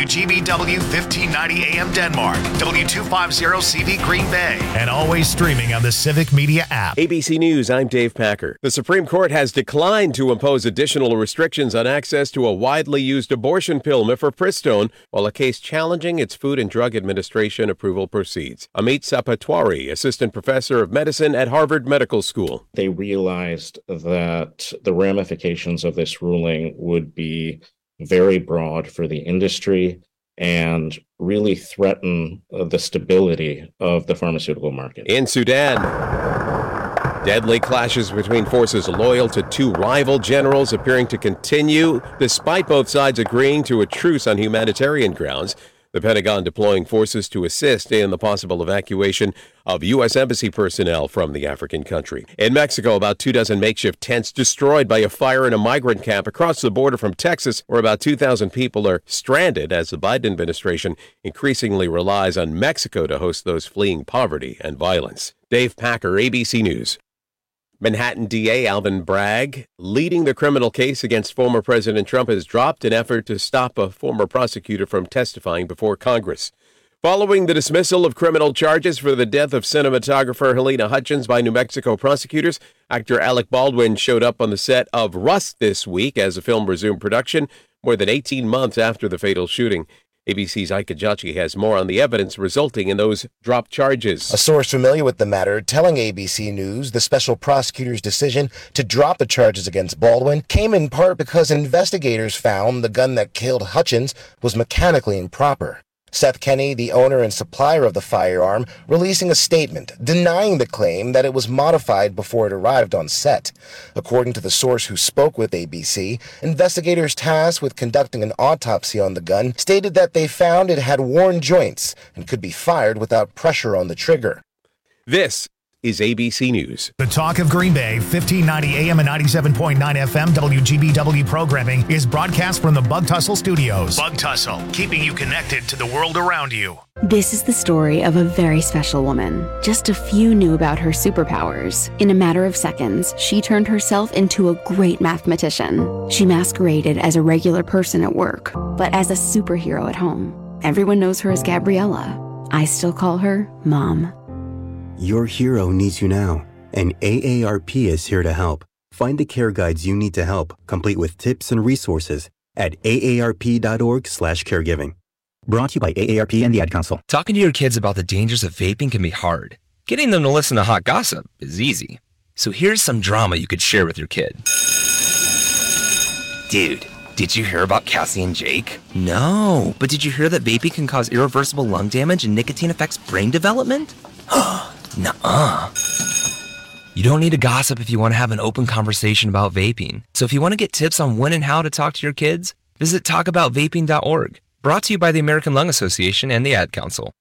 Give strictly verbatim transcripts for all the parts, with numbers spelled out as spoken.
G B W fifteen ninety A M Denmark, W two fifty C V Green Bay, and always streaming on the Civic Media app. A B C News, I'm Dave Packer. The Supreme Court has declined to impose additional restrictions on access to a widely used abortion pill, mifepristone, while a case challenging its Food and Drug Administration approval proceeds. Amit Sapatwari, assistant professor of medicine at Harvard Medical School. They realized that the ramifications of this ruling would be very broad for the industry and really threaten uh, the stability of the pharmaceutical market. In Sudan, deadly clashes between forces loyal to two rival generals appearing to continue, despite both sides agreeing to a truce on humanitarian grounds. The Pentagon deploying forces to assist in the possible evacuation of U S Embassy personnel from the African country. In Mexico, about two dozen makeshift tents destroyed by a fire in a migrant camp across the border from Texas, where about two thousand people are stranded as the Biden administration increasingly relies on Mexico to host those fleeing poverty and violence. Dave Packer, A B C News. Manhattan D A Alvin Bragg, leading the criminal case against former President Trump, has dropped an effort to stop a former prosecutor from testifying before Congress. Following the dismissal of criminal charges for the death of cinematographer Helena Hutchins by New Mexico prosecutors, actor Alec Baldwin showed up on the set of Rust this week as the film resumed production more than eighteen months after the fatal shooting. A B C's Ike Kajachi has more on the evidence resulting in those dropped charges. A source familiar with the matter telling A B C News the special prosecutor's decision to drop the charges against Baldwin came in part because investigators found the gun that killed Hutchins was mechanically improper. Seth Kenney, the owner and supplier of the firearm, releasing a statement denying the claim that it was modified before it arrived on set. According to the source who spoke with A B C, investigators tasked with conducting an autopsy on the gun stated that they found it had worn joints and could be fired without pressure on the trigger. This is A B C News. The Talk of Green Bay, fifteen ninety A M and ninety-seven point nine F M W G B W programming is broadcast from the Bug Tussle Studios. Bug Tussle, keeping you connected to the world around you. This is the story of a very special woman. Just a few knew about her superpowers. In a matter of seconds, she turned herself into a great mathematician. She masqueraded as a regular person at work, but as a superhero at home. Everyone knows her as Gabriella. I still call her Mom. Your hero needs you now, and A A R P is here to help. Find the care guides you need to help, complete with tips and resources at A A R P dot org slash caregiving. Brought to you by A A R P and the Ad Council. Talking to your kids about the dangers of vaping can be hard. Getting them to listen to hot gossip is easy. So here's some drama you could share with your kid. Dude, did you hear about Cassie and Jake? No, but did you hear that vaping can cause irreversible lung damage and nicotine affects brain development? Nuh-uh. You don't need to gossip if you want to have an open conversation about vaping. So if you want to get tips on when and how to talk to your kids, visit talk about vaping dot org. Brought to you by the American Lung Association and the Ad Council.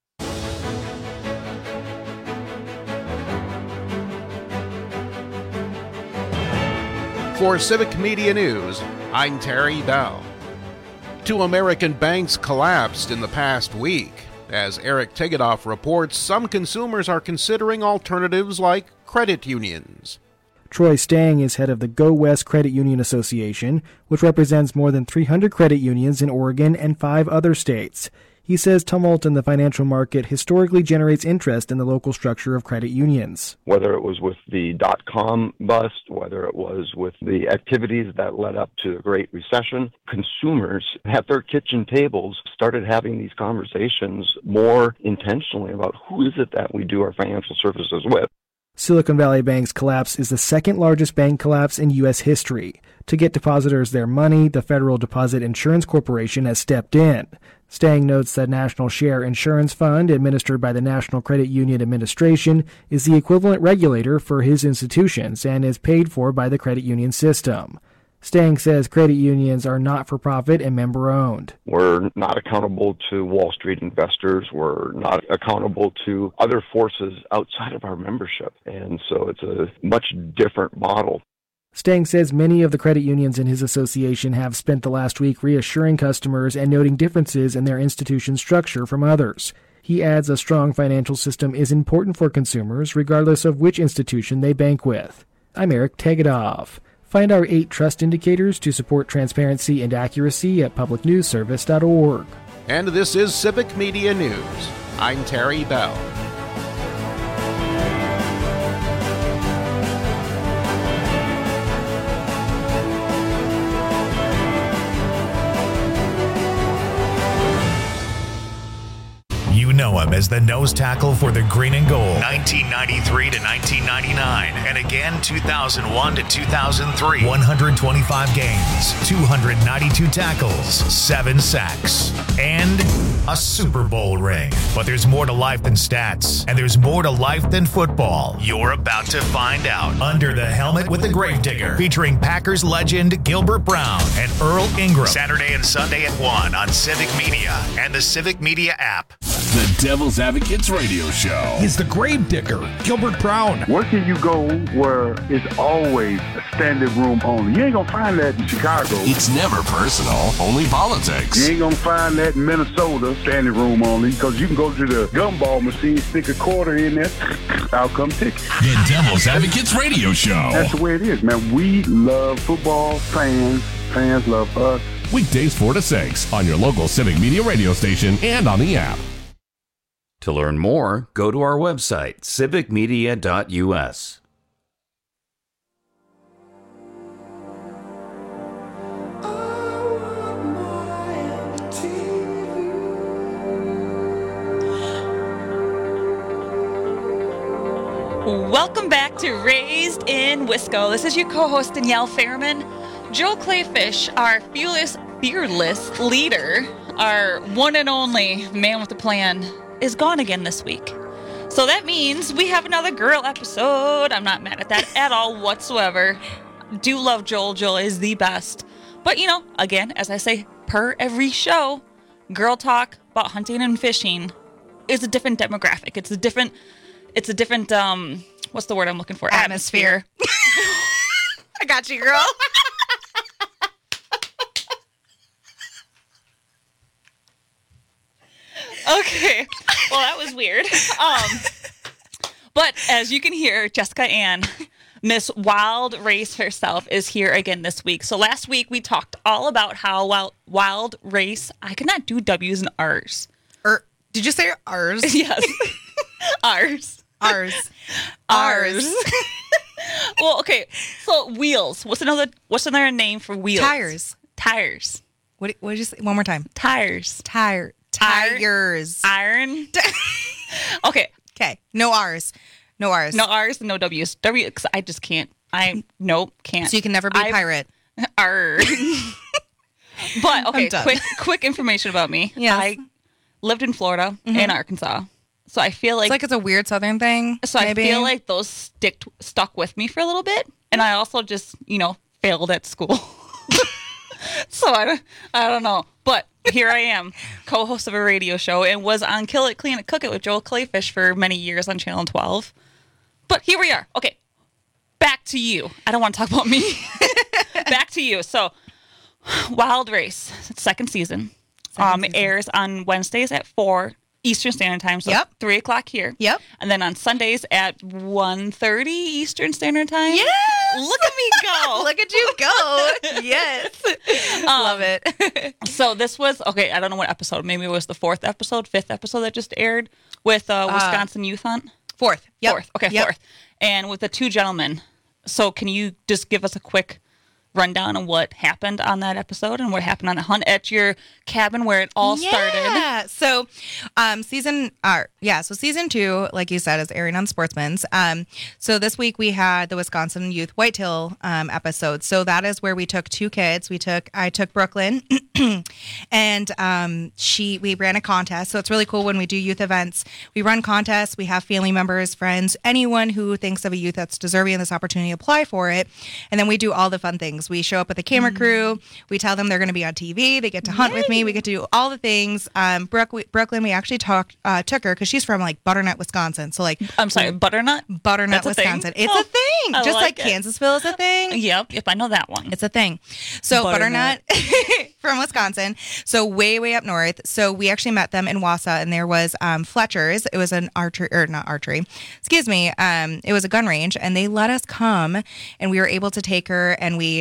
For Civic Media News, I'm Terry Dow. Two American banks collapsed in the past week. As Eric Tegedoff reports, some consumers are considering alternatives like credit unions. Troy Stang is head of the Go West Credit Union Association, which represents more than three hundred credit unions in Oregon and five other states. He says tumult in the financial market historically generates interest in the local structure of credit unions. Whether it was with the dot-com bust, whether it was with the activities that led up to the Great Recession, consumers at their kitchen tables started having these conversations more intentionally about who is it that we do our financial services with. Silicon Valley Bank's collapse is the second largest bank collapse in U S history. To get depositors their money, the Federal Deposit Insurance Corporation has stepped in. Stang notes that National Share Insurance Fund, administered by the National Credit Union Administration, is the equivalent regulator for his institutions and is paid for by the credit union system. Stang says credit unions are not-for-profit and member-owned. We're not accountable to Wall Street investors. We're not accountable to other forces outside of our membership. And so it's a much different model. Stang says many of the credit unions in his association have spent the last week reassuring customers and noting differences in their institution's structure from others. He adds a strong financial system is important for consumers, regardless of which institution they bank with. I'm Eric Tegedoff. Find our eight trust indicators to support transparency and accuracy at public news service dot org. and this is Civic Media News. I'm Terry Bell. You know him as the nose tackle for the Green and Gold, nineteen ninety-three to nineteen ninety-nine, and again two thousand one to two thousand three. one hundred twenty-five games, two hundred ninety-two tackles, seven sacks, and a Super Bowl ring. But there's more to life than stats, and there's more to life than football. You're about to find out. Under the Helmet with the Gravedigger, featuring Packers legend Gilbert Brown and Earl Ingram. Saturday and Sunday at one on Civic Media and the Civic Media app. The Devil's Advocates Radio Show. He's the Gravedigger, Gilbert Brown. Where can you go where it's always a standing room only? You ain't gonna find that in Chicago. It's never personal, only politics. You ain't gonna find that in Minnesota, standing room only, because you can go to the gumball machine, stick a quarter in there, out come ticket. The Devil's Advocates Radio Show. That's the way it is, man. We love football, fans, fans love us. Weekdays four to six on your local Civic Media radio station and on the app. To learn more, go to our website, civic media dot u s. Welcome back to Raised in Wisco. This is your co-host Danielle Fairman. Joe Clayfish, our fearless, fearless leader, our one and only man with a plan, is gone again this week. So that means we have another girl episode. I'm not mad at that at all whatsoever. Do love Joel. Joel is the best. But, you know, again, as I say, per every show, girl talk about hunting and fishing is a different demographic. It's a different, it's a different, um, what's the word I'm looking for? Atmosphere. I got you, girl. Okay. Well, that was weird. Um, but as you can hear, Jessica Ann, Miss Wild Race herself, is here again this week. So last week we talked all about how Wild, Wild Race, I could not do W's and R's. Er, did you say R's? Yes. R's. R's. R's. Well, okay. So wheels. What's another? What's another name for wheels? Tires. Tires. What? What did you say? One more time. Tires. Tire. Tires. Iron. Okay. Okay. No R's. No R's. No R's and no W's. W, cause I just can't. I, nope, can't. So you can never be a pirate. R. But, okay, quick quick information about me. Yes. I lived in Florida mm-hmm. and Arkansas. So I feel like... It's like it's a weird Southern thing, So maybe. I feel like those stick stuck with me for a little bit. And I also just, you know, failed at school. So I don't, I don't know. But here I am, co-host of a radio show, and was on Kill It, Clean It, Cook It with Joel Clayfish for many years on Channel twelve. But here we are. Okay, back to you. I don't want to talk about me. Back to you. So, Wild Race, second season, second um, season. airs on Wednesdays at four Eastern Standard Time, so yep. three o'clock here. Yep. And then on Sundays at one thirty Eastern Standard Time. Yes! Look at me go. Look at you go. Yes. Um, Love it. So this was, okay, I don't know what episode. Maybe it was the fourth episode, fifth episode that just aired with uh, Wisconsin uh, Youth Hunt. Fourth. Yep. Fourth. Okay, yep. fourth. And with the two gentlemen. So can you just give us a quick rundown on what happened on that episode and what happened on the hunt at your cabin where it all yeah. started? Yeah. So, um, season, uh, yeah. So season two, like you said, is airing on Sportsman's. Um, so this week we had the Wisconsin Youth Whitetail um, episode. So that is where we took two kids. We took, I took Brooklyn, and um, she, we ran a contest. So it's really cool when we do youth events. We run contests. We have family members, friends, anyone who thinks of a youth that's deserving of this opportunity, apply for it, and then we do all the fun things. We show up with a camera crew. We tell them they're going to be on T V. They get to hunt Yay. with me. We get to do all the things. Um, Brooke, we, Brooklyn, we actually talked, uh, took her because she's from like Butternut, Wisconsin. So like, I'm sorry, Butternut? Butternut, That's Wisconsin. A it's oh, a thing. I Just like like Kansasville is a thing. Yep, yep, I know that one. It's a thing. So Butternut, Butternut from Wisconsin. So way, way up north. So we actually met them in Wausau, and there was um, Fletcher's. It was an archery, or not archery, excuse me. Um, it was a gun range, and they let us come, and we were able to take her, and we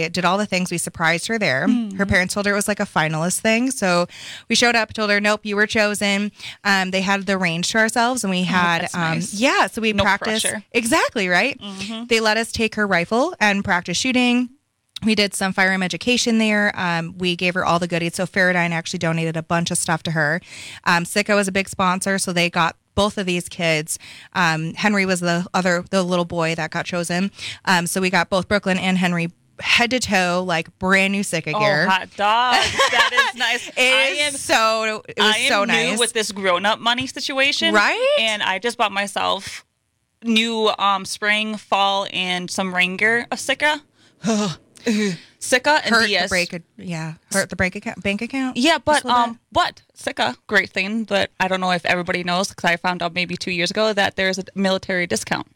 we did all the things. We surprised her there. Mm. Her parents told her it was like a finalist thing. So we showed up, told her, nope, you were chosen. Um, they had the range to ourselves, and we had, that's um, nice. yeah, so we No practiced. pressure. Exactly, right? Mm-hmm. They let us take her rifle and practice shooting. We did some firearm education there. Um, we gave her all the goodies. So Faradyne actually donated a bunch of stuff to her. Um, Sitka was a big sponsor, so they got both of these kids. Um, Henry was the other, the little boy that got chosen. Um, so we got both Brooklyn and Henry head to toe, like brand new Sitka gear. Oh, hot dog. That is nice. It I is am so, it was I am so new nice. with this grown-up money situation. Right? And I just bought myself new um, spring, fall, and some rain gear of Sitka. Sitka and Hurt D S. the break, yeah, hurt the break account, bank account. Yeah, but Just a little um, but Sitka, great thing, but I don't know if everybody knows because I found out maybe two years ago that there's a military discount.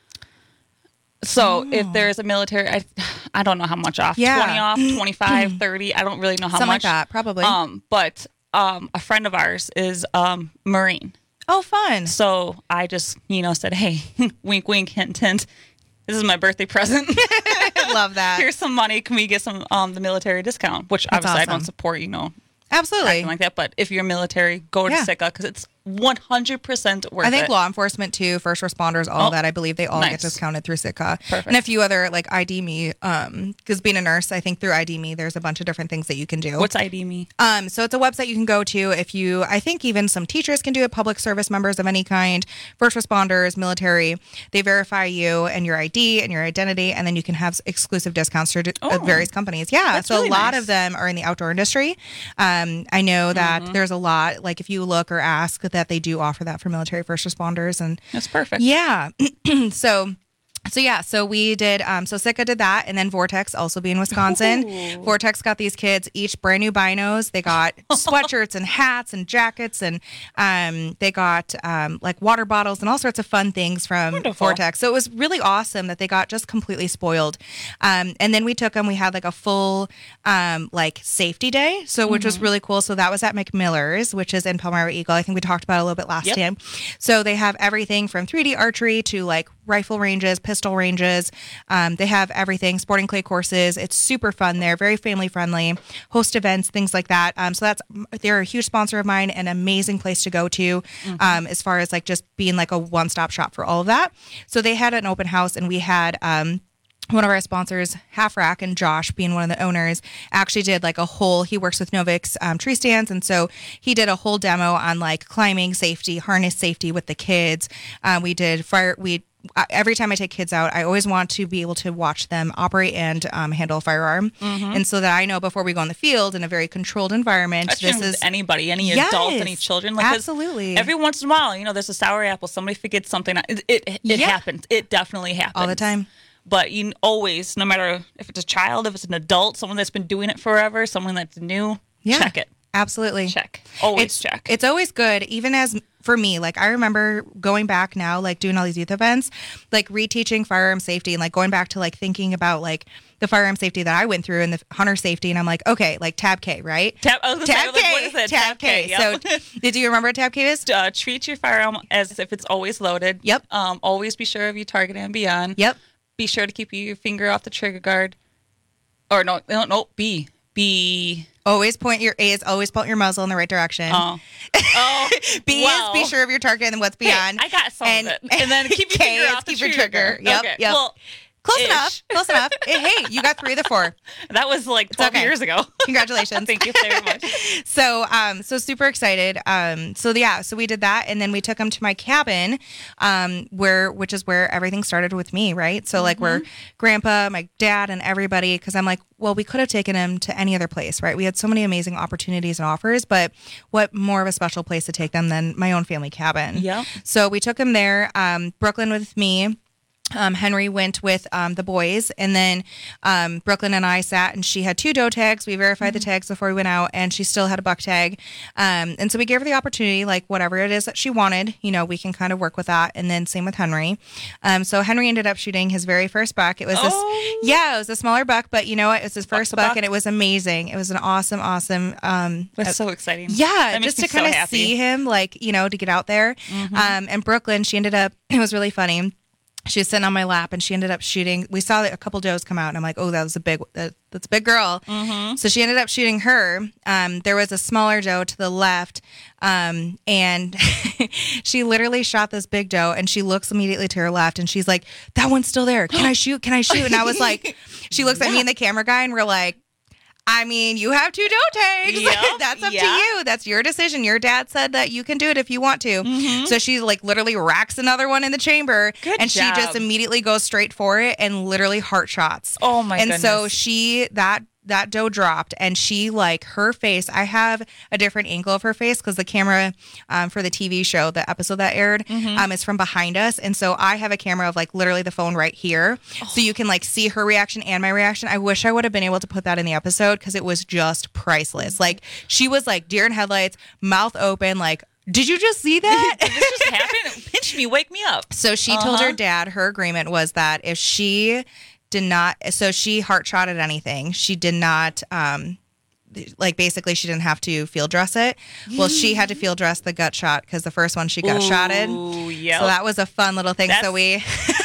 So Oh. if there's a military, I, I don't know how much off, Yeah. twenty off, twenty-five, thirty, I don't really know how Something like much. that, probably. Um, but um, a friend of ours is um Marine. Oh, fun. So I just, you know, said, hey, wink, wink, hint, hint. This is my birthday present. Love that. Here's some money. Can we get some um the military discount? Which That's obviously I awesome. don't support, you know, Absolutely. acting like that. But if you're military, go to Yeah. Sitka because it's one hundred percent worth I think it. law enforcement too, first responders, all Oh, that. I believe they all nice. get discounted through Sitka, Perfect. and a few other like I D Me. Um, because being a nurse, I think through I D Me, there's a bunch of different things that you can do. What's I D Me? Um, so it's a website you can go to if you. I think even some teachers can do it. Public service members of any kind, first responders, military. They verify you and your I D and your identity, and then you can have exclusive discounts through Oh, uh, various companies. Yeah, that's so really a lot nice. of them are in the outdoor industry. Um, I know that Mm-hmm. there's a lot. Like if you look or ask, that they do offer that for military first responders, and That's perfect. yeah. so. So yeah, so we did, um, so Sitka did that, and then Vortex also being Wisconsin. Ooh. Vortex got these kids each brand new binos. They got sweatshirts and hats and jackets, and um, they got um, like water bottles and all sorts of fun things from Wonderful. Vortex. So it was really awesome that they got just completely spoiled. Um, and then we took them. We had like a full um, like safety day, so which was really cool. So that was at McMiller's, which is in Palmyra Eagle. I think we talked about it a little bit last Yep. time. So they have everything from three D archery to like rifle ranges, pistol ranges. Um, they have everything, sporting clay courses. It's super fun there, very family friendly, host events, things like that. Um, so that's, they're a huge sponsor of mine, an amazing place to go to um, as far as like just being like a one-stop shop for all of that. So they had an open house, and we had, um, one of our sponsors, Half Rack, and Josh, being one of the owners, actually did like a whole, he works with Novix um, tree stands. And so he did a whole demo on like climbing safety, harness safety with the kids. Um, we did fire, we, uh, every time I take kids out, I always want to be able to watch them operate and um, handle a firearm. Mhm. And so that I know before we go in the field in a very controlled environment, That's this true is with anybody, any Yes. adult, any children. Like 'cause Absolutely. Every once in a while, you know, there's a sour apple. Somebody forgets something. It it, it Yeah. happens. It definitely happens all the time. But you always, no matter if it's a child, if it's an adult, someone that's been doing it forever, someone that's new, Yeah. check it. Absolutely. Check. Always it's, check. It's always good, even as for me, like I remember going back now, like doing all these youth events, like reteaching firearm safety and like going back to like thinking about like the firearm safety that I went through and the hunter safety. And I'm like, okay, like tab K, right? Tab, I was gonna say, Tab like, K, what is it? tab K. Yep. So did you remember what tab K is? uh, treat your firearm as if it's always loaded. Yep. Um, always be sure of your target and beyond. Yep. Be sure to keep your finger off the trigger guard. Or no, no, no, B. B. Always point your A is always point your muzzle in the right direction. Oh. Oh. B well. is be sure of your target and what's Hey, beyond. I got some and, of it. And then keep your K finger is off the keep your trigger. trigger. Yep. Okay. Yep. Well, Close ish. enough. Close enough. Hey, you got three of the four. That was like twelve okay. years ago. Congratulations. Thank you very much. So, um, so super excited. Um, so yeah, so we did that, and then we took them to my cabin, um, where which is where everything started with me, right? So like where Grandpa, my dad, and everybody, because I'm like, well, we could have taken him to any other place, right? We had so many amazing opportunities and offers, but what more of a special place to take them than my own family cabin? Yep. So we took him there. Um, Brooklyn with me. Um, Henry went with um, the boys, and then um, Brooklyn and I sat, and she had two doe tags. We verified the tags before we went out, and she still had a buck tag. Um, and so we gave her the opportunity, like whatever it is that she wanted, you know, we can kind of work with that. And then same with Henry. Um, so Henry ended up shooting his very first buck. It was Oh. this, yeah, it was a smaller buck, but you know what? It was his first the buck, buck. and it was amazing. It was an awesome, awesome. Um, That's so exciting. yeah, That makes just me to kind of so happy. see him, like, you know, to get out there. Um, and Brooklyn, she ended up, it was really funny. she was sitting on my lap, and she ended up shooting. We saw a couple does come out, and I'm like, oh, that was a big, that, that's a big girl. Mm-hmm. So she ended up shooting her. Um, there was a smaller doe to the left, um, and she literally shot this big doe, and she looks immediately to her left, and she's like, that one's still there. Can I shoot? Can I shoot? And I was like, she looks at yeah. me and the camera guy, and we're like, I mean, you have two doe tags. Yep, That's up yeah. to you. That's your decision. Your dad said that you can do it if you want to. Mm-hmm. So she like literally racks another one in the chamber. Good and job. she just immediately goes straight for it and literally heart shots. Oh my and goodness. so she, that that doe dropped, and she like her face, I have a different angle of her face because the camera um, for the T V show, the episode that aired, mm-hmm. um, is from behind us. And so I have a camera of like literally the phone right here. Oh. So you can like see her reaction and my reaction. I wish I would have been able to put that in the episode because it was just priceless. Like she was like deer in headlights, mouth open, like, did you just see that? Did this just happen? Pinch me, wake me up. So she uh-huh. told her dad, her agreement was that if she did not, so she heart shot at anything. She did not, um, like basically she didn't have to field dress it. Well, she had to field dress the gut shot because the first one she got Ooh, shotted. yep. So that was a fun little thing. That's- so we...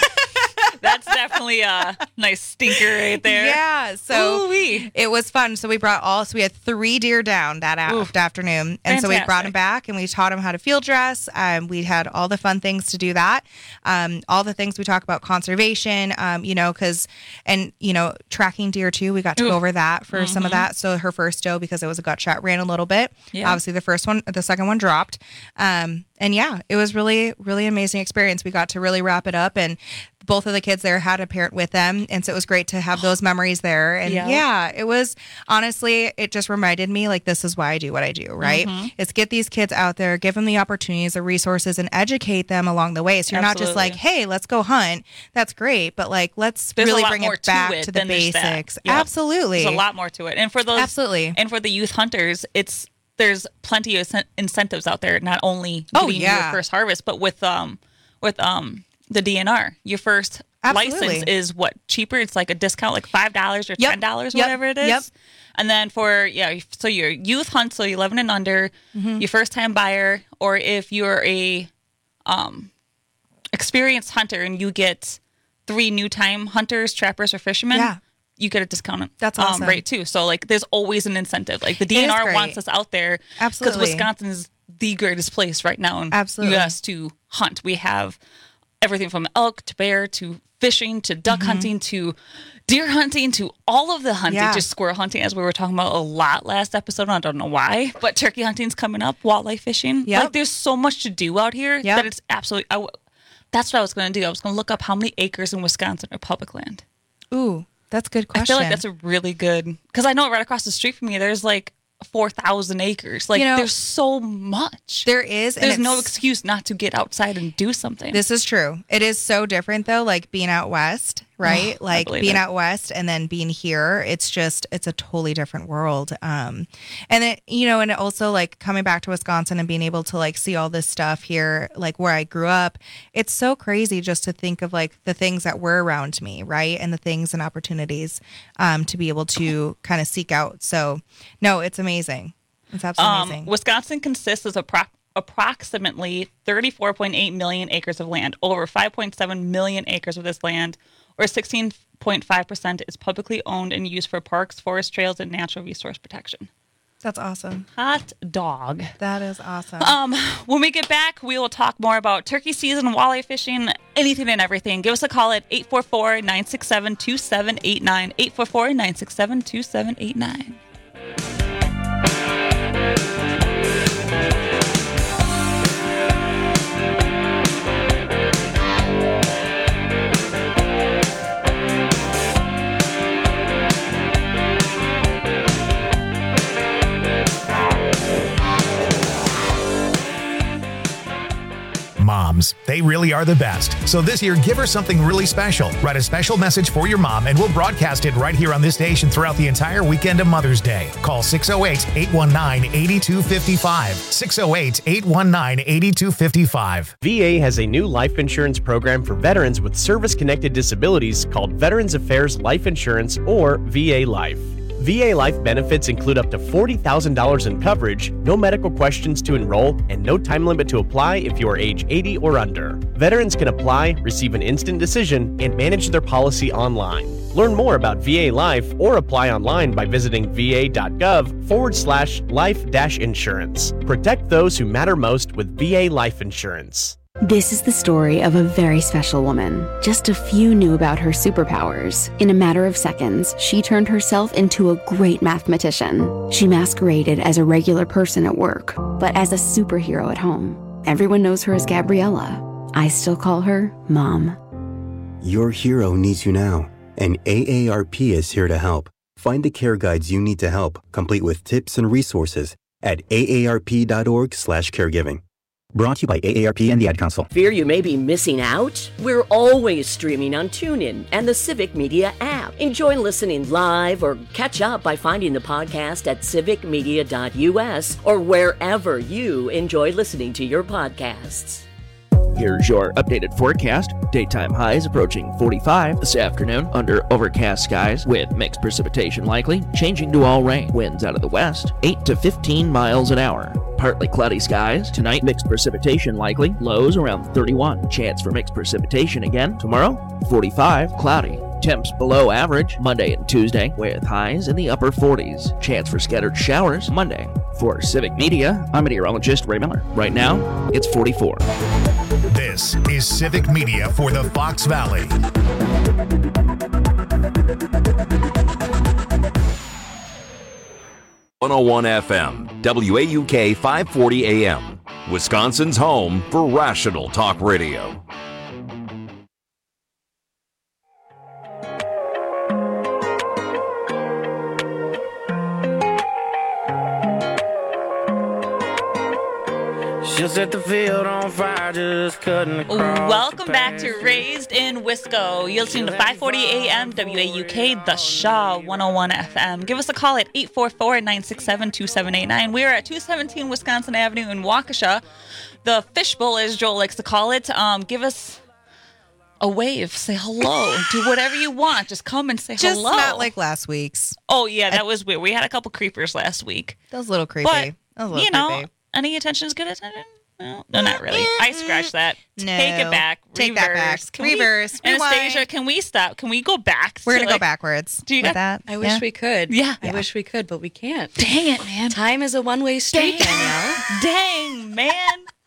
That's definitely a nice stinker right there. Yeah, so Ooh-wee. it was fun. So we brought all, so we had three deer down that a- afternoon. And so we brought them back and we taught them how to field dress. Um, we had all the fun things to do that. Um, all the things we talk about conservation, um, you know, because, and, you know, tracking deer too. We got to Ooh. go over that for Mm-hmm. some of that. So her first doe, because it was a gut shot, ran a little bit. Yeah. Obviously the first one, the second one dropped. Um, and yeah, it was really, really amazing experience. We got to really wrap it up, and both of the kids there had a parent with them. And so it was great to have those memories there. And Yeah. yeah, it was honestly, it just reminded me like, this is why I do what I do, right? Mhm. It's get these kids out there, give them the opportunities, the resources, and educate them along the way. So you're not just Absolutely. like, hey, let's go hunt. That's great. But like, let's There's a really lot bring more it back to, it to the than there's that. basics. Yep. Absolutely. There's a lot more to it. And for those, Absolutely. And for the youth hunters, it's, there's plenty of incentives out there, not only Oh, getting yeah. your first harvest, but with, um, with, um, the D N R, your first Absolutely. license is what, cheaper? It's like a discount, like five dollars or Yep. ten dollars, Yep. whatever it is. Yep. And then for, yeah, so your youth hunt, so you're eleven and under, Mhm. your first time buyer, or if you're a um, experienced hunter and you get three new time hunters, trappers, or fishermen, Yeah. you get a discount. That's um, awesome. rate too. So like, there's always an incentive. Like the It D N R is great. wants us out there because Absolutely. Wisconsin is the greatest place right now in Absolutely. U S to hunt. We have everything from elk to bear to fishing to duck Mhm. hunting to deer hunting to all of the hunting, Yeah. just squirrel hunting, as we were talking about a lot last episode. I don't know why, but turkey hunting's coming up, walleye fishing. Yep. Like there's so much to do out here Yep. that it's absolutely. I w- that's what I was going to do. I was going to look up how many acres in Wisconsin are public land. Ooh, that's a good question. I feel like that's a really good, because I know right across the street from me, there's like four thousand acres. Like You know, there's so much. There is. and There's no it's- excuse not to get outside and do something. This is true. It is so different though, like being out west, right? Oh, I like believe being it. out west and then being here. It's just, it's a totally different world. Um, and it, you know, and also like coming back to Wisconsin and being able to like see all this stuff here, like where I grew up, it's so crazy just to think of like the things that were around me, right? And the things and opportunities um, to be able to kind of seek out. So no, it's amazing. It's absolutely Um, amazing. Wisconsin consists of appro- approximately thirty-four point eight million acres of land. Over five point seven million acres of this land, or sixteen point five percent, is publicly owned and used for parks, forest trails, and natural resource protection. That's awesome. Hot dog. That is awesome. Um, when we get back, we will talk more about turkey season, walleye fishing, anything and everything. Give us a call at eight four four, nine six seven, two seven eight nine, eight four four, nine six seven, two seven eight nine. Moms, they really are the best. So this year, give her something really special. Write a special message for your mom, and we'll broadcast it right here on this station throughout the entire weekend of Mother's Day. Call six oh eight, eight one nine, eight two five five. six oh eight, eight one nine, eight two five five. V A has a new life insurance program for veterans with service-connected disabilities called Veterans Affairs Life Insurance, or V A Life. V A Life benefits include up to forty thousand dollars in coverage, no medical questions to enroll, and no time limit to apply if you are age eighty or under. Veterans can apply, receive an instant decision, and manage their policy online. Learn more about V A Life or apply online by visiting va.gov forward slash life dash insurance. Protect those who matter most with V A Life Insurance. This is the story of a very special woman. Just a few knew about her superpowers. In a matter of seconds, she turned herself into a great mathematician. She masqueraded as a regular person at work, but as a superhero at home. Everyone knows her as Gabriella. I still call her Mom. Your hero needs you now, and A A R P is here to help. Find the care guides you need to help, complete with tips and resources at aarp.org slash caregiving. Brought to you by A A R P and the Ad Council. Fear you may be missing out? We're always streaming on TuneIn and the Civic Media app. Enjoy listening live or catch up by finding the podcast at civic media dot u s or wherever you enjoy listening to your podcasts. Here's your updated forecast. Daytime highs approaching forty-five this afternoon under overcast skies with mixed precipitation likely, changing to all rain. Winds out of the west, eight to fifteen miles an hour. Partly cloudy skies. Tonight, mixed precipitation likely, lows around thirty-one. Chance for mixed precipitation again. Tomorrow, forty-five, cloudy. Temps below average Monday and Tuesday with highs in the upper forties. Chance for scattered showers Monday. For Civic Media, I'm meteorologist Ray Miller. Right now, it's forty-four. This is Civic Media for the Fox Valley. one oh one F M, W A U K five forty A M, Wisconsin's home for rational talk radio. She'll set the field on fire, just cutting across. Welcome back to Raised in Wisco. You're listening to five forty A M W A U K, The Shaw one oh one F M. Give us a call at eight four four, nine six seven, two seven eight nine. We are at two seventeen Wisconsin Avenue in Waukesha. The Fishbowl, as Joel likes to call it. Um, give us a wave. Say hello. Do whatever you want. Just come and say Just hello. Just not like last week's. Oh, yeah, that I, was weird. We had a couple creepers last week. That was a little creepy. But, that was a little you know, creepy. Any attention is good attention? No, no, not really. I scratched that. No. Take it back. Take Reverse. that back. Can Reverse. We, Rewind. Anastasia, can we stop? Can we go back? We're to, going to like, go backwards. Do you with got that? I wish yeah. we could. Yeah. I yeah. wish we could, but we can't. Dang it, man. Time is a one-way street, Danielle. Dang, man.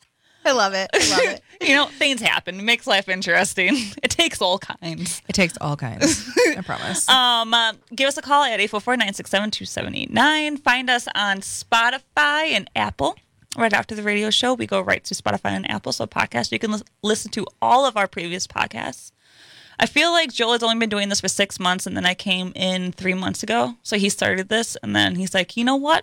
I love it. I love it. You know, things happen. It makes life interesting. It takes all kinds. It takes all kinds. I promise. Um, uh, give us a call at eight four four, nine six seven, two seven eight nine. Find us on Spotify and Apple. Right after the radio show, we go right to Spotify and Apple. So podcast, you can l- listen to all of our previous podcasts. I feel like Joel has only been doing this for six months, and then I came in three months ago. So he started this, and then he's like, you know what?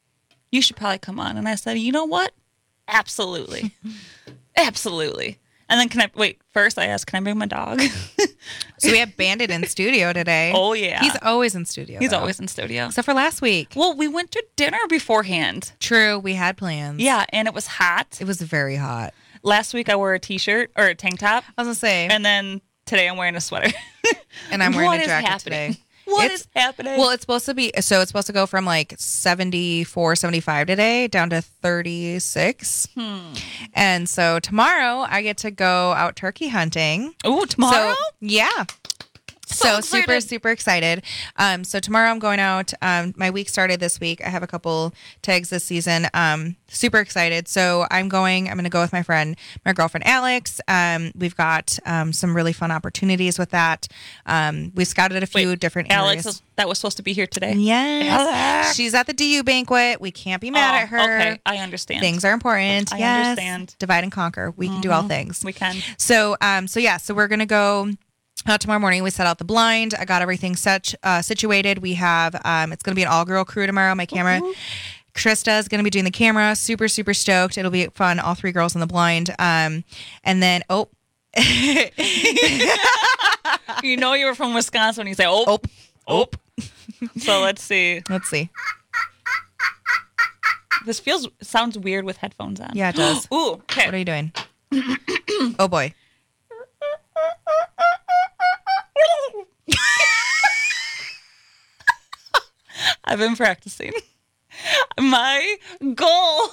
You should probably come on. And I said, you know what? Absolutely. Absolutely. And then can I, wait, first I asked, can I bring my dog? So we have Bandit in studio today. Oh, yeah. He's always in studio. He's though. always in studio. Except for last week. Well, we went to dinner beforehand. True. We had plans. Yeah, and it was hot. It was very hot. Last week I wore a t-shirt or a tank top. I was going to say. And then today I'm wearing a sweater. And I'm wearing what a jacket is happening? today. What it's, is happening? Well, it's supposed to be, so it's supposed to go from like seventy-four, seventy-five today down to thirty-six. Hmm. And so tomorrow I get to go out turkey hunting. Oh, tomorrow? So, yeah. So, so super, super excited. Um, so tomorrow I'm going out. Um, my week started this week. I have a couple tags this season. Um, super excited. So I'm going, I'm going to go with my friend, my girlfriend, Alex. Um, we've got um, some really fun opportunities with that. Um, we scouted a few Wait, different Alex areas. that was supposed to be here today. Yes. Alex. She's at the D U banquet. We can't be mad Oh, at her. Okay, I understand. Things are important. I yes. understand. Divide and conquer. We can do all things. We can. So, um, so yeah, so we're going to go Uh, tomorrow morning. We set out the blind. I got everything set, uh, situated. We have, um, it's going to be an all-girl crew tomorrow. My camera, mm-hmm. Krista is going to be doing the camera. Super, super stoked. It'll be fun. All three girls in the blind. Um, and then, oh. You know you were from Wisconsin when you say, oh. Oh. Oh. So let's see. Let's see. This feels, sounds weird with headphones on. Yeah, it does. Ooh, okay. What are you doing? Oh, boy. I've been practicing. My goal.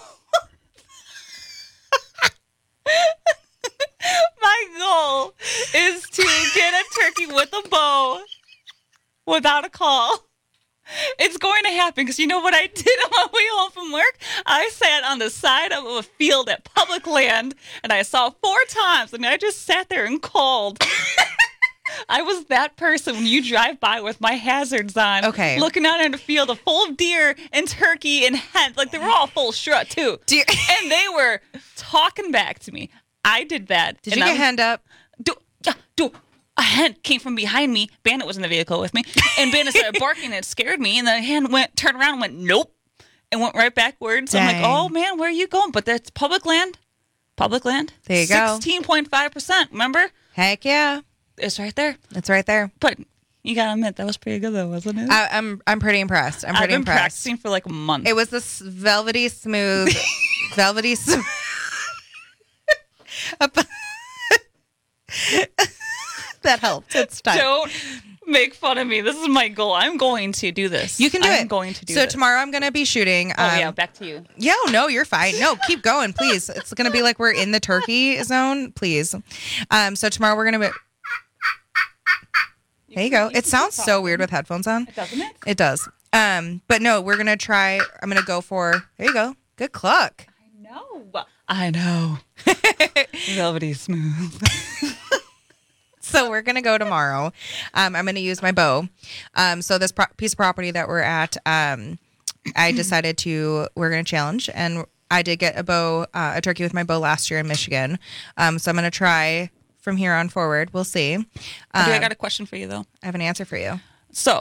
My goal is to get a turkey with a bow without a call. It's going to happen because you know what I did on my way home from work? I sat on the side of a field at public land and I saw four times and I just sat there and called. I was that person when you drive by with my hazards on. Okay. Looking out in a field full of deer and turkey and hens. Like they were all full strut too. Deer. And they were talking back to me. I did that. Did you get hand up? Do, yeah, do. A hen came from behind me. Bandit was in the vehicle with me. And Bandit started barking and it scared me. And the hen went, turned around and went, nope. And went right backwards. So I'm like, oh man, where are you going? But that's public land. Public land. There you go. sixteen point five percent. Remember? Heck yeah. It's right there. It's right there. But you gotta admit, that was pretty good though, wasn't it? I, I'm I'm pretty impressed. I'm pretty I've been impressed. practicing for like a month. It was this velvety smooth, velvety smooth. That helped. It's time. Don't make fun of me. This is my goal. I'm going to do this. You can do I'm it. I'm going to do so this. tomorrow I'm going to be shooting. Oh, um, yeah. Back to you. Yeah, no, you're fine. No, keep going, please. It's going to be like we're in the turkey zone, please. Um, so tomorrow we're going to be... There you go. It sounds so weird with headphones on. Doesn't it? It does. Um, but no, we're going to try... I'm going to go for... There you go. Good cluck. I know. I know. Velvety smooth. So we're going to go tomorrow. Um, I'm going to use my bow. Um, so this pro- piece of property that we're at, um, I decided to, we're going to challenge. And I did get a bow, uh, a turkey with my bow last year in Michigan. Um, so I'm going to try from here on forward. We'll see. Um, Okay, I got a question for you, though. I have an answer for you. So,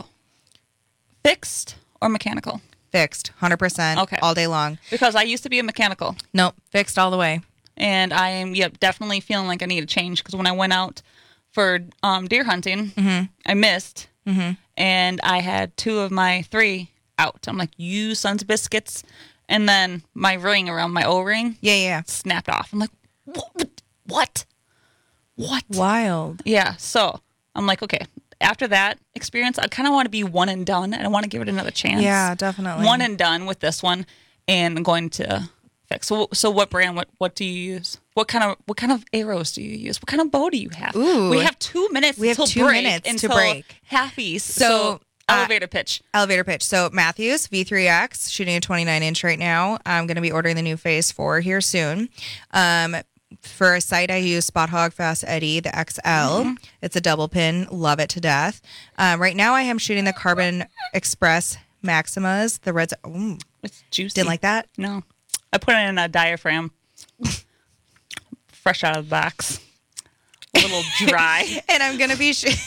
fixed or mechanical? Fixed, one hundred percent. Okay. All day long. Because I used to be a mechanical. Nope, fixed all the way. And I am, yep, definitely feeling like I need a change. Because when I went out for um, deer hunting, mm-hmm. I missed. Mm-hmm. And I had two of my three out. I'm like, you sons of biscuits. And then my ring around my O-ring yeah, yeah. snapped off. I'm like, what? What? What? Wild. Yeah. So I'm like, okay. After that experience, I kind of want to be one and done. I don't want to give it another chance. Yeah, definitely. One and done with this one, and I'm going to fix. So, so what brand? What what do you use? What kind of what kind of arrows do you use? What kind of bow do you have? Ooh, we have two minutes. We have until two break, minutes until to break. Halfies. So, So, uh, elevator pitch. Elevator pitch. So Matthews V three X shooting a twenty-nine inch right now. I'm going to be ordering the new Phase four here soon. Um, For a sight, I use Spot Hog Fast Eddie, the X L. Mm-hmm. It's a double pin. Love it to death. Um, right now, I am shooting the Carbon Express Maximas. The reds. Ooh, it's juicy. Didn't like that? No. I put it in a diaphragm. Fresh out of the box. A little dry. And I'm going to be shooting.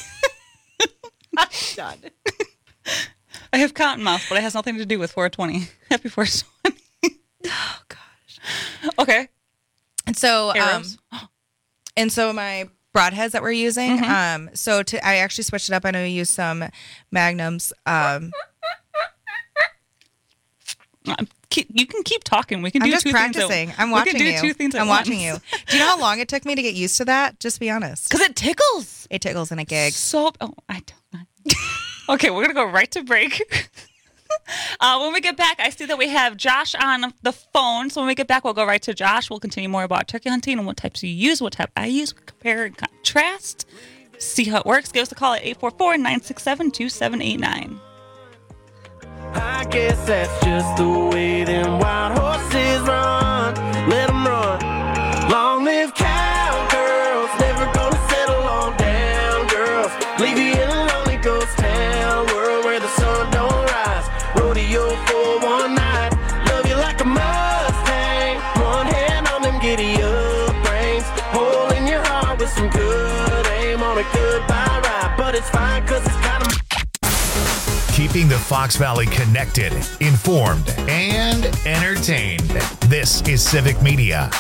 Done. I have cotton mouth, but it has nothing to do with four twenty. Happy four twenty. Oh, gosh. Okay. And so, um, Arrows. and so my broadheads that we're using. Mm-hmm. Um, so to I actually switched it up. I know you use some Magnums. Um, keep, you can keep talking. We can I'm do just two practicing. things. At, I'm watching we can do you. two things at I'm once. watching you. Do you know how long it took me to get used to that? Just be honest. Because it tickles. It tickles and it gigs. So, oh, I don't. Okay, we're gonna go right to break. Uh, when we get back, I see that we have Josh on the phone. So when we get back, we'll go right to Josh. We'll continue more about turkey hunting and what types you use, what type I use, compare and contrast, see how it works. Give us a call at eight four four, nine six seven, two seven eight nine. I guess that's just the way them wild horses run. Let them run. Long live cowgirls, never gonna settle on down girls. Leave you in a lonely ghost town world where the sun don't rise. Rodeo for one night, love you like a Mustang. One hand on them giddy up reins, hole in your heart with some good aim on a goodbye ride. But it's fine cause it's kind of keeping the Fox Valley connected, informed, and entertained. This is Civic Media.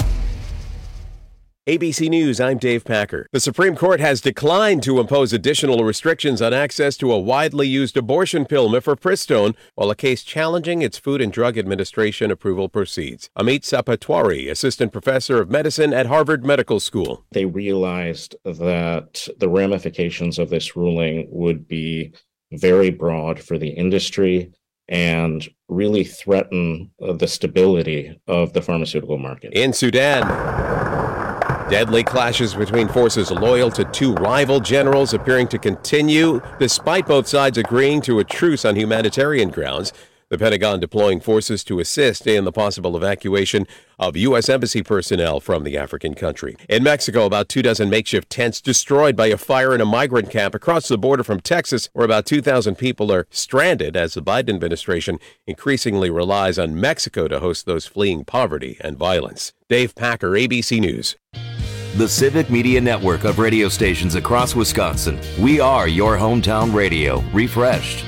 A B C News, I'm Dave Packer. The Supreme Court has declined to impose additional restrictions on access to a widely used abortion pill, mifepristone, while a case challenging its Food and Drug Administration approval proceeds. Amit Sapatwari, assistant professor of medicine at Harvard Medical School. They realized that the ramifications of this ruling would be very broad for the industry and really threaten uh, the stability of the pharmaceutical market. In Sudan, deadly clashes between forces loyal to two rival generals appearing to continue, despite both sides agreeing to a truce on humanitarian grounds. The Pentagon deploying forces to assist in the possible evacuation of U S Embassy personnel from the African country. In Mexico, about two dozen makeshift tents destroyed by a fire in a migrant camp across the border from Texas, where about two thousand people are stranded as the Biden administration increasingly relies on Mexico to host those fleeing poverty and violence. Dave Packer, A B C News. The Civic Media Network of radio stations across Wisconsin. We are your hometown radio, refreshed.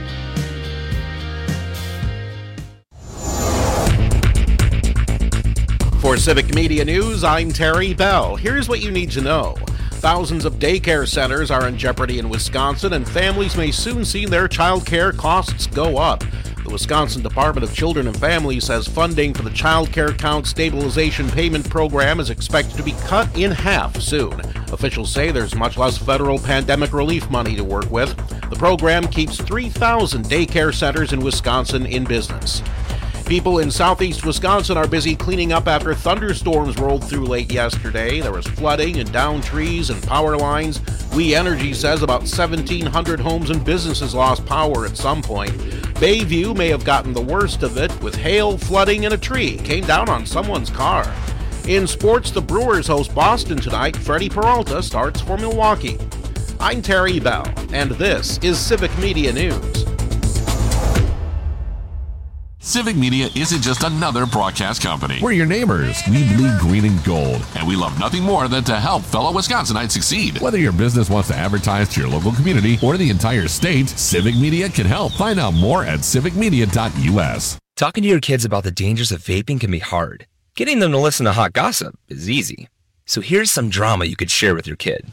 For Civic Media News, I'm Terry Bell. Here's what you need to know. Thousands of daycare centers are in jeopardy in Wisconsin, and families may soon see their child care costs go up. The Wisconsin Department of Children and Families says funding for the Child Care Count Stabilization Payment Program is expected to be cut in half soon. Officials say there's much less federal pandemic relief money to work with. The program keeps three thousand daycare centers in Wisconsin in business. People in southeast Wisconsin are busy cleaning up after thunderstorms rolled through late yesterday. There was flooding and downed trees and power lines. We Energy says about seventeen hundred homes and businesses lost power at some point. Bayview may have gotten the worst of it, with hail, flooding, and a tree came down on someone's car. In sports, the Brewers host Boston tonight. Freddie Peralta starts for Milwaukee. I'm Terry Bell, and this is Civic Media News. Civic Media isn't just another broadcast company. We're your neighbors. We bleed green and gold, and we love nothing more than to help fellow Wisconsinites succeed. Whether your business wants to advertise to your local community or the entire state, Civic Media can help. Find out more at civic media dot u s. Talking to your kids about the dangers of vaping can be hard. Getting them to listen to hot gossip is easy. So here's some drama you could share with your kid.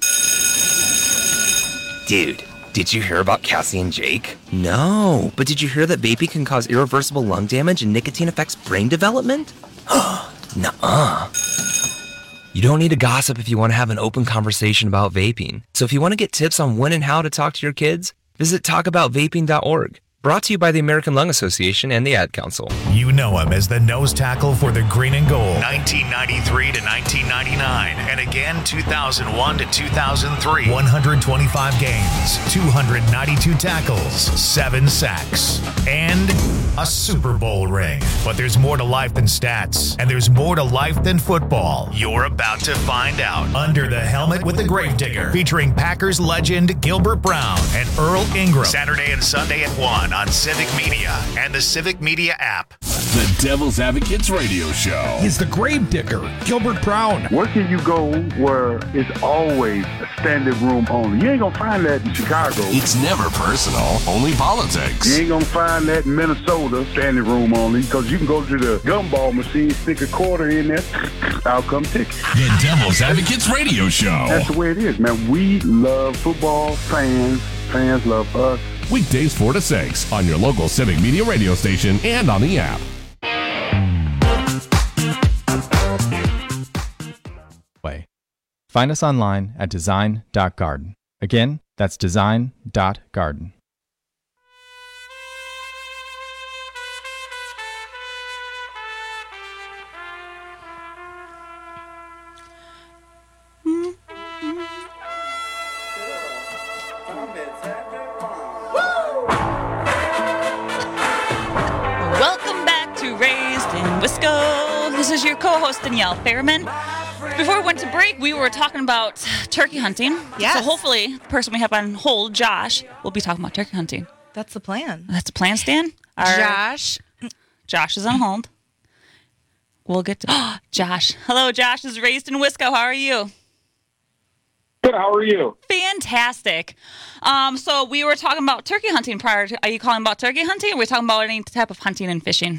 Dude, did you hear about Cassie and Jake? No, but did you hear that vaping can cause irreversible lung damage and nicotine affects brain development? Nuh-uh. You don't need to gossip if you want to have an open conversation about vaping. So if you want to get tips on when and how to talk to your kids, visit talk about vaping dot org. Brought to you by the American Lung Association and the Ad Council. You know him as the nose tackle for the Green and Gold, nineteen ninety-three to nineteen ninety-nine, and again two thousand one to two thousand three. one hundred twenty-five games, two hundred ninety-two tackles, seven sacks, and a Super Bowl ring. But there's more to life than stats, and there's more to life than football. You're about to find out. Under the Helmet with the Gravedigger, featuring Packers legend Gilbert Brown and Earl Ingram. Saturday and Sunday at one on Civic Media and the Civic Media app. The Devil's Advocates Radio Show. He's the Gravedigger, Gilbert Brown. Where can you go where it's always a standing room only? You ain't gonna find that in Chicago. It's never personal, only politics. You ain't gonna find that in Minnesota, standing room only, because you can go to the gumball machine, stick a quarter in there, I'll come take it. The Devil's Advocates Radio Show. That's the way it is, man. We love football, fans, fans love us. Weekdays four to six on your local Civic Media radio station and on the app. Way. Find us online at design dot garden. Again, that's design dot garden. This is your co-host, Danielle Fairman. Before we went to break, we were talking about turkey hunting. Yes. So hopefully, the person we have on hold, Josh, will be talking about turkey hunting. That's the plan. That's the plan, Stan? Our, Josh. Josh is on hold. We'll get to... Oh, Josh. Hello, Josh is raised in Wisco. How are you? Good. How are you? Fantastic. Um, so we were talking about turkey hunting prior to... Are you calling about turkey hunting, or are we talking about any type of hunting and fishing?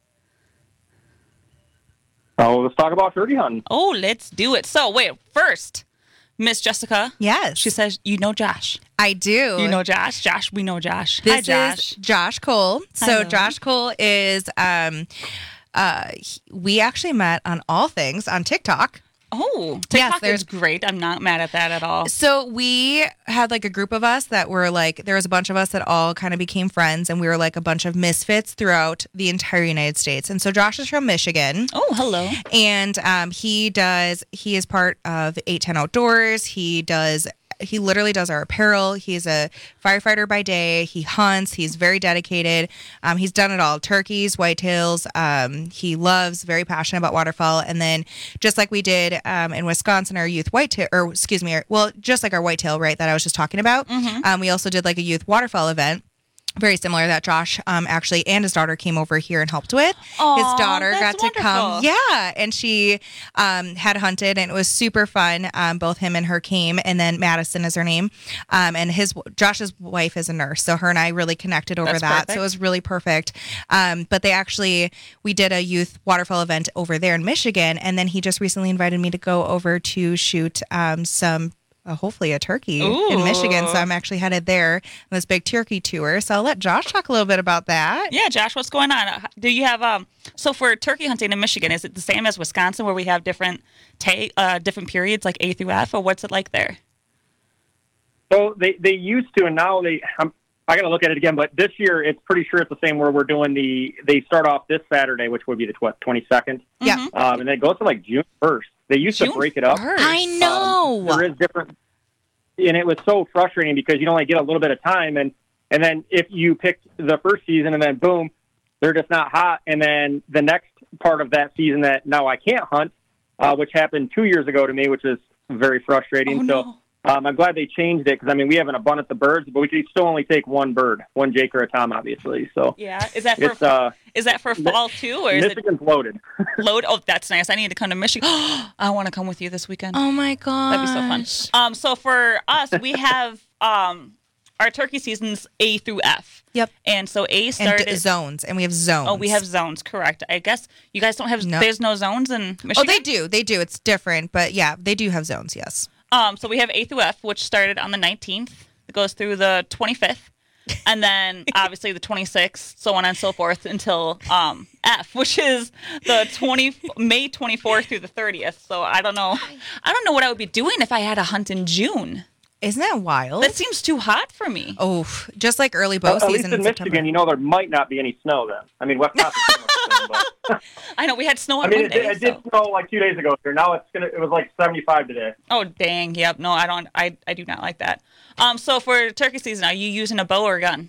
Oh, let's talk about turkey hunting. Oh, let's do it. So, wait, first, Miss Jessica. Yes. She says, you know Josh. I do. You know Josh? Josh, we know Josh. This Hi, Josh. is Josh Cole. So, Hello. Josh Cole is, um, uh, he- we actually met on All Things on TikTok. Oh, TikTok is great. I'm not mad at that at all. So we had like a group of us that were like, there was a bunch of us that all kind of became friends, and we were like a bunch of misfits throughout the entire United States. And so Josh is from Michigan. Oh, hello. And um, he does, he is part of eight ten Outdoors. He does He literally does our apparel. He's a firefighter by day. He hunts. He's very dedicated. Um, he's done it all. Turkeys, whitetails. Um, he loves, very passionate about waterfowl. And then just like we did um, in Wisconsin, our youth whitetail, or excuse me, our, well, just like our whitetail, right, that I was just talking about. Mm-hmm. Um, we also did like a youth waterfowl event. Very similar that Josh um, actually and his daughter came over here and helped with. Aw, his daughter got that's to come. wonderful. Yeah. And she um, had hunted, and it was super fun. Um, both him and her came. And then Madison is her name. Um, and his Josh's wife is a nurse. So her and I really connected over That's that. perfect. So it was really perfect. Um, but they actually, we did a youth waterfowl event over there in Michigan. And then he just recently invited me to go over to shoot um, some Uh, hopefully a turkey Ooh. in Michigan. So I'm actually headed there on this big turkey tour. So I'll let Josh talk a little bit about that. Yeah, Josh, what's going on? Do you have um? So for turkey hunting in Michigan, is it the same as Wisconsin, where we have different ta- uh different periods like A through F, or what's it like there? So they, they used to, and now they. I'm, I got to look at it again, but this year it's pretty sure it's the same. Where we're doing the. They start off this Saturday, which would be the what twenty-second. Yeah, um, and then it goes to like June first. They used June to break it up. first. I know. Um, there is different, and it was so frustrating because you only get a little bit of time, and and then if you picked the first season and then boom, they're just not hot, and then the next part of that season that now I can't hunt, uh, which happened two years ago to me, which is very frustrating. Oh, no. So. Um, I'm glad they changed it because, I mean, we have an abundance of birds, but we can still only take one bird, one Jake or a Tom, obviously. So Yeah, is that for it's, uh, is that for fall too, or is Michigan's loaded. it load? Oh, that's nice. I need to come to Michigan. I want to come with you this weekend. Oh my god, That'd be so fun. Um, so for us, we have um our turkey seasons A through F. Yep. And so A And started d- zones, and we have zones. Oh, we have zones. Correct. I guess you guys don't have. No. There's no zones in Michigan. Oh, they do. They do. It's different, but yeah, they do have zones. Yes. Um, so we have A through F, which started on the nineteenth. It goes through the twenty-fifth. And then obviously the twenty-sixth, so on and so forth until um, F, which is the twenty May twenty-fourth through the thirtieth. So I don't know. I don't know what I would be doing if I had a hunt in June. Isn't that wild? That seems too hot for me. Oh, just like early bow At season least in in Michigan, September. you know there might not be any snow then. I mean, Wisconsin. but, I know we had snow on I mean, it, Monday. it did so- snow like two days ago here. Now it's gonna. It was like seventy-five today. Oh dang! Yep. No, I don't. I I do not like that. Um. So for turkey season, are you using a bow or a gun?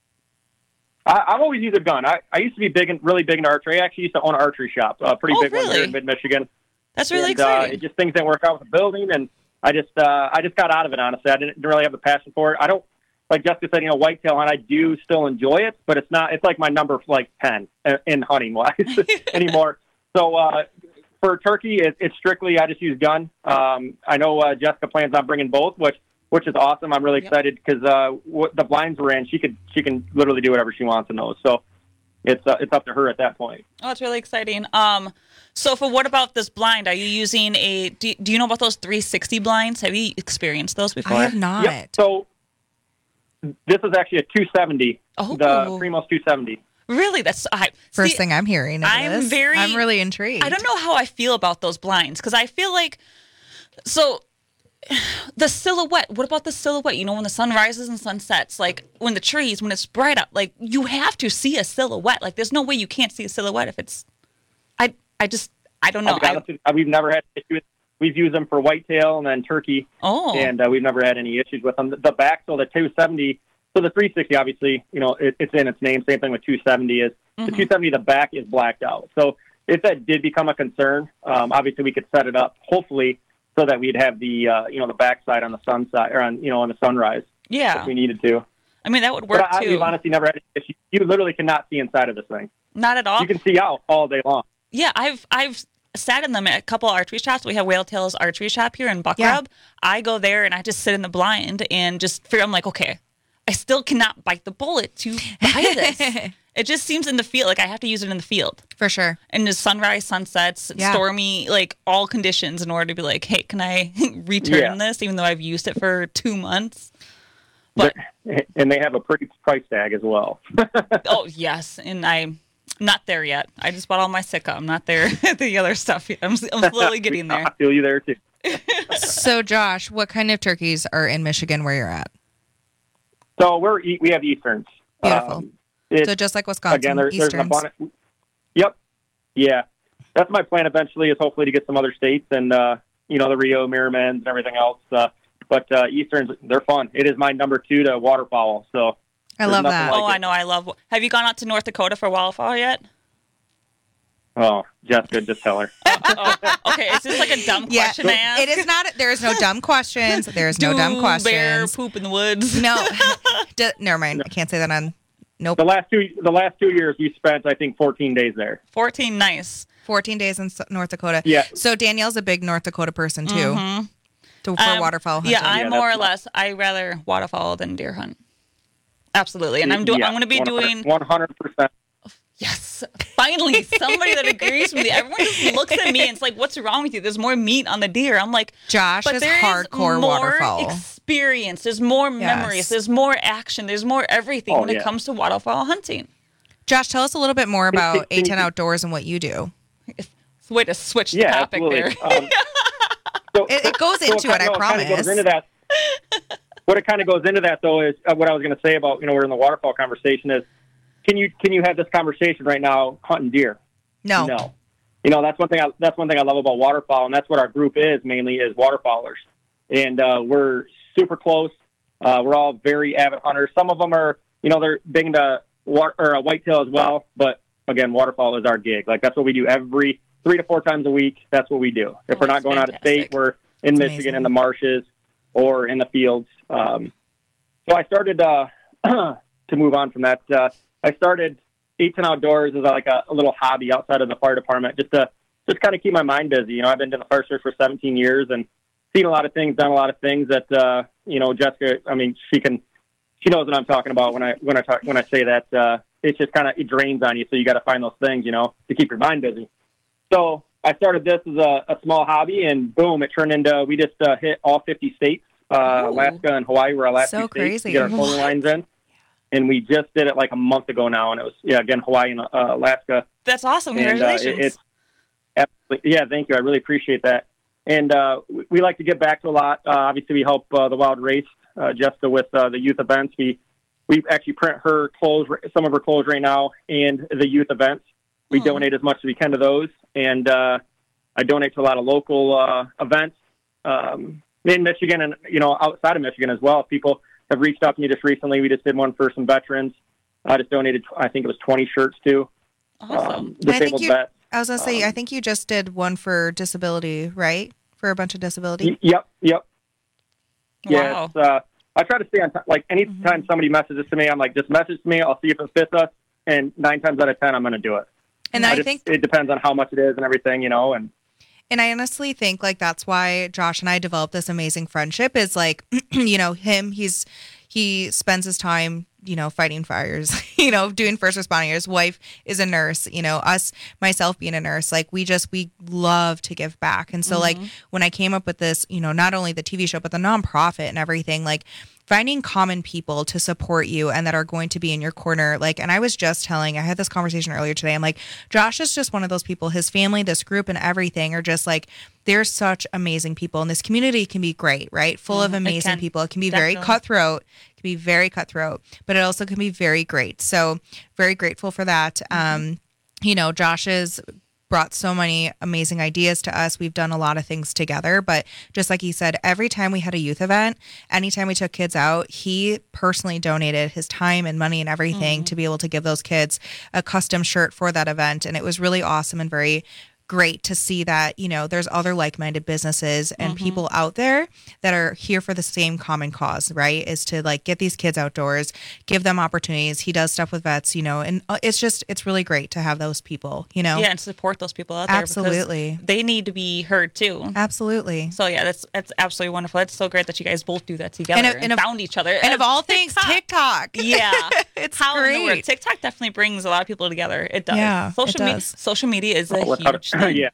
I, I've always used a gun. I, I used to be big, in, really big into archery. I actually used to own an archery shop, a pretty Oh, big one really? here in mid-Michigan. That's really and, uh, exciting. it just things didn't work out with the building, and I just uh, I just got out of it. Honestly, I didn't, didn't really have the passion for it. I don't like Jessica said, you know, whitetail hunt. I do still enjoy it, but it's not. It's like my number like ten in hunting wise anymore. So uh, for turkey, it, it's strictly I just use gun. Um, I know uh, Jessica plans on bringing both, which which is awesome. I'm really Yep. excited because uh, what the blinds we're in, she could she can literally do whatever she wants in those. So it's uh, it's up to her at that point. Oh, it's really exciting. Um, so for what about this blind? Are you using a? Do, do you know about those three sixty blinds? Have you experienced those before? I have not. Yep. So this is actually a two seventy. Oh. The Primos two seventy. Really? That's I, First see, thing I'm hearing. Of I'm this. very. I'm really intrigued. I don't know how I feel about those blinds because I feel like so. The silhouette. What about the silhouette? You know, when the sun rises and sun sets, like when the trees, when it's bright out, like you have to see a silhouette. Like there's no way you can't see a silhouette if it's. I I just I don't know. I'll be honest with you, we've never had issues. We've used them for whitetail and then turkey. Oh. And uh, we've never had any issues with them. The, the back, so the two seventy, so the three sixty, obviously, you know, it, it's in its name. Same thing with two seventy is Mm-hmm. the two seventy. The back is blacked out. So if that did become a concern, um, obviously we could set it up. Hopefully. So that we'd have the uh, you know the backside on the sun side or on you know on the sunrise. Yeah. If we needed to. I mean that would work but I, too. We've honestly never had an issue. You literally cannot see inside of this thing. Not at all. You can see out all day long. Yeah, I've I've sat in them at a couple archery shops. We have Whale Tails Archery Shop here in Buck Yeah. Rub. I go there and I just sit in the blind and just figure I'm like, okay, I still cannot bite the bullet to buy this. It just seems in the field like I have to use it in the field. For sure. And the sunrise, sunsets, Yeah. stormy, like all conditions in order to be like, hey, can I return Yeah. this even though I've used it for two months? But and they have a pretty price tag as well. Oh yes, and I Not there yet. I just bought all my Sika. I'm not there at the other stuff yet. I'm, I'm slowly getting there. I feel you there too. So, Josh, what kind of turkeys are in Michigan where you're at? So we're we have Easterns. Beautiful. Um, it- So just like Wisconsin, again, there, there's an Easterns. abundant. Yep. Yeah, that's my plan eventually. Is hopefully to get some other states and uh, you know the Rio Mirromans and everything else. Uh, but uh, Easterns, they're fun. It is my number two to waterfowl. So I there's love nothing that. like Oh, it. I know. I love. Have you gone out to North Dakota for waterfowl yet? Oh, Jessica, just tell her. Okay, is this like a dumb Yeah, question to ask? it is not. There is no dumb questions. There is no dumb Do questions. bear poop in the woods? No, D- never mind. I can't say that on. Nope. The last two the last two years we spent I think fourteen days there. fourteen, nice. fourteen days in S- North Dakota. Yeah. So Danielle's a big North Dakota person too. Mhm. To, for Um, waterfowl hunting. Yeah, I'm Yeah, more or that's- less. I rather waterfowl than deer hunt. Absolutely, and I'm doing. I'm going to be doing. one hundred percent. Yes, finally somebody that agrees with me. Everyone just looks at me and it's like, "What's wrong with you?" There's more meat on the deer. I'm like, Josh but is there hardcore is more waterfowl. experience. There's more memories. Yes. There's more action. There's more everything Oh, when it yeah. comes to waterfowl hunting. Josh, tell us a little bit more about can A ten you- Outdoors and what you do. It's a way to switch the Yeah, topic absolutely. there. Um, so, It, it goes so into it, I no, kind of promise. goes into that. What it kind of goes into that though is uh, what I was going to say about you know we're in the waterfowl conversation is can you can you have this conversation right now hunting deer? No. No. You know that's one thing I, that's one thing I love about waterfowl, and that's what our group is mainly is waterfowlers, and uh, we're super close. Uh, we're all very avid hunters. Some of them are you know they're big into water, or uh, whitetail as well, but again waterfowl is our gig. Like that's what we do every three to four times a week. That's what we do. If Oh, we're not that's going out of fantastic. state, we're in That's Michigan amazing. in the marshes or in the fields. Um, so I started uh, to move on from that. Uh, I started A ten Outdoors as like a, a little hobby outside of the fire department, just to just kind of keep my mind busy. You know, I've been in the fire service for seventeen years and seen a lot of things, done a lot of things that uh, you know, Jessica. I mean, she can, she knows what I'm talking about when I when I talk when I say that. Uh, it's just kind of it drains on you, so you got to find those things, you know, to keep your mind busy. So I started this as a, a small hobby, and boom, it turned into we just uh, hit all fifty states. Uh, Ooh. Alaska and Hawaii were our last So two states crazy. to get our phone lines in, and we just did it like a month ago now, and it was yeah again Hawaii and uh, Alaska. That's awesome. And, uh, Congratulations. it- it's absolutely, yeah, thank you. I really appreciate that. And uh, we, we like to give back to a lot. Uh, obviously, we help uh, the Wild Race, uh, Jessica, with uh, the youth events. We we actually print her clothes, some of her clothes right now, and the youth events. We Hmm. donate as much as we can to those, and uh, I donate to a lot of local uh, events um, in Michigan and you know outside of Michigan as well. People have reached out to me just recently. We just did one for some veterans. I just donated, I think it was twenty shirts to Awesome. um, And I think disabled you- vets. I was gonna say, Um, I think you just did one for disability, right? For a bunch of disability. Y- Yep, yep. Yeah, Wow. it's, uh, I try to stay on time. Like, anytime somebody messages to me, I'm like, just message me. I'll see if it fits us. And nine times out of ten, I'm going to do it. And I just- think it depends on how much it is and everything, you know. And And I honestly think like that's why Josh and I developed this amazing friendship is like, you know, him, he's, he spends his time, you know, fighting fires, you know, doing first responding. His wife is a nurse, you know, us, myself being a nurse, like we just, we love to give back. And so like when I came up with this, you know, not only the T V show, but the nonprofit and everything, like finding common people to support you and that are going to be in your corner. Like, and I was just telling, I had this conversation earlier today. I'm like, Josh is just one of those people, his family, this group and everything are just like, they're such amazing people. And this community can be great, right? Full of Mhm, it amazing can. people. It can be Definitely. very cutthroat. It can be very cutthroat, but it also can be very great. So very grateful for that. Um, you know, Josh is brought so many amazing ideas to us. We've done a lot of things together, but just like he said, every time we had a youth event, anytime we took kids out, he personally donated his time and money and everything to be able to give those kids a custom shirt for that event. And it was really awesome and very great to see that, you know, there's other like-minded businesses and Mhm. people out there that are here for the same common cause, right? Is to like get these kids outdoors, give them opportunities. He does stuff with vets, you know, and uh, it's just, it's really great to have those people, you know? Yeah, and support those people out there. because Absolutely. They need to be heard too. Absolutely. So yeah, that's that's absolutely wonderful. It's so great that you guys both do that together And and, of- and of- found each other. And of all things, TikTok. Yeah. It's How in the world? great. TikTok definitely brings a lot of people together. It does. Yeah, social it media does. social media is a Oh, without huge a- thing. yeah.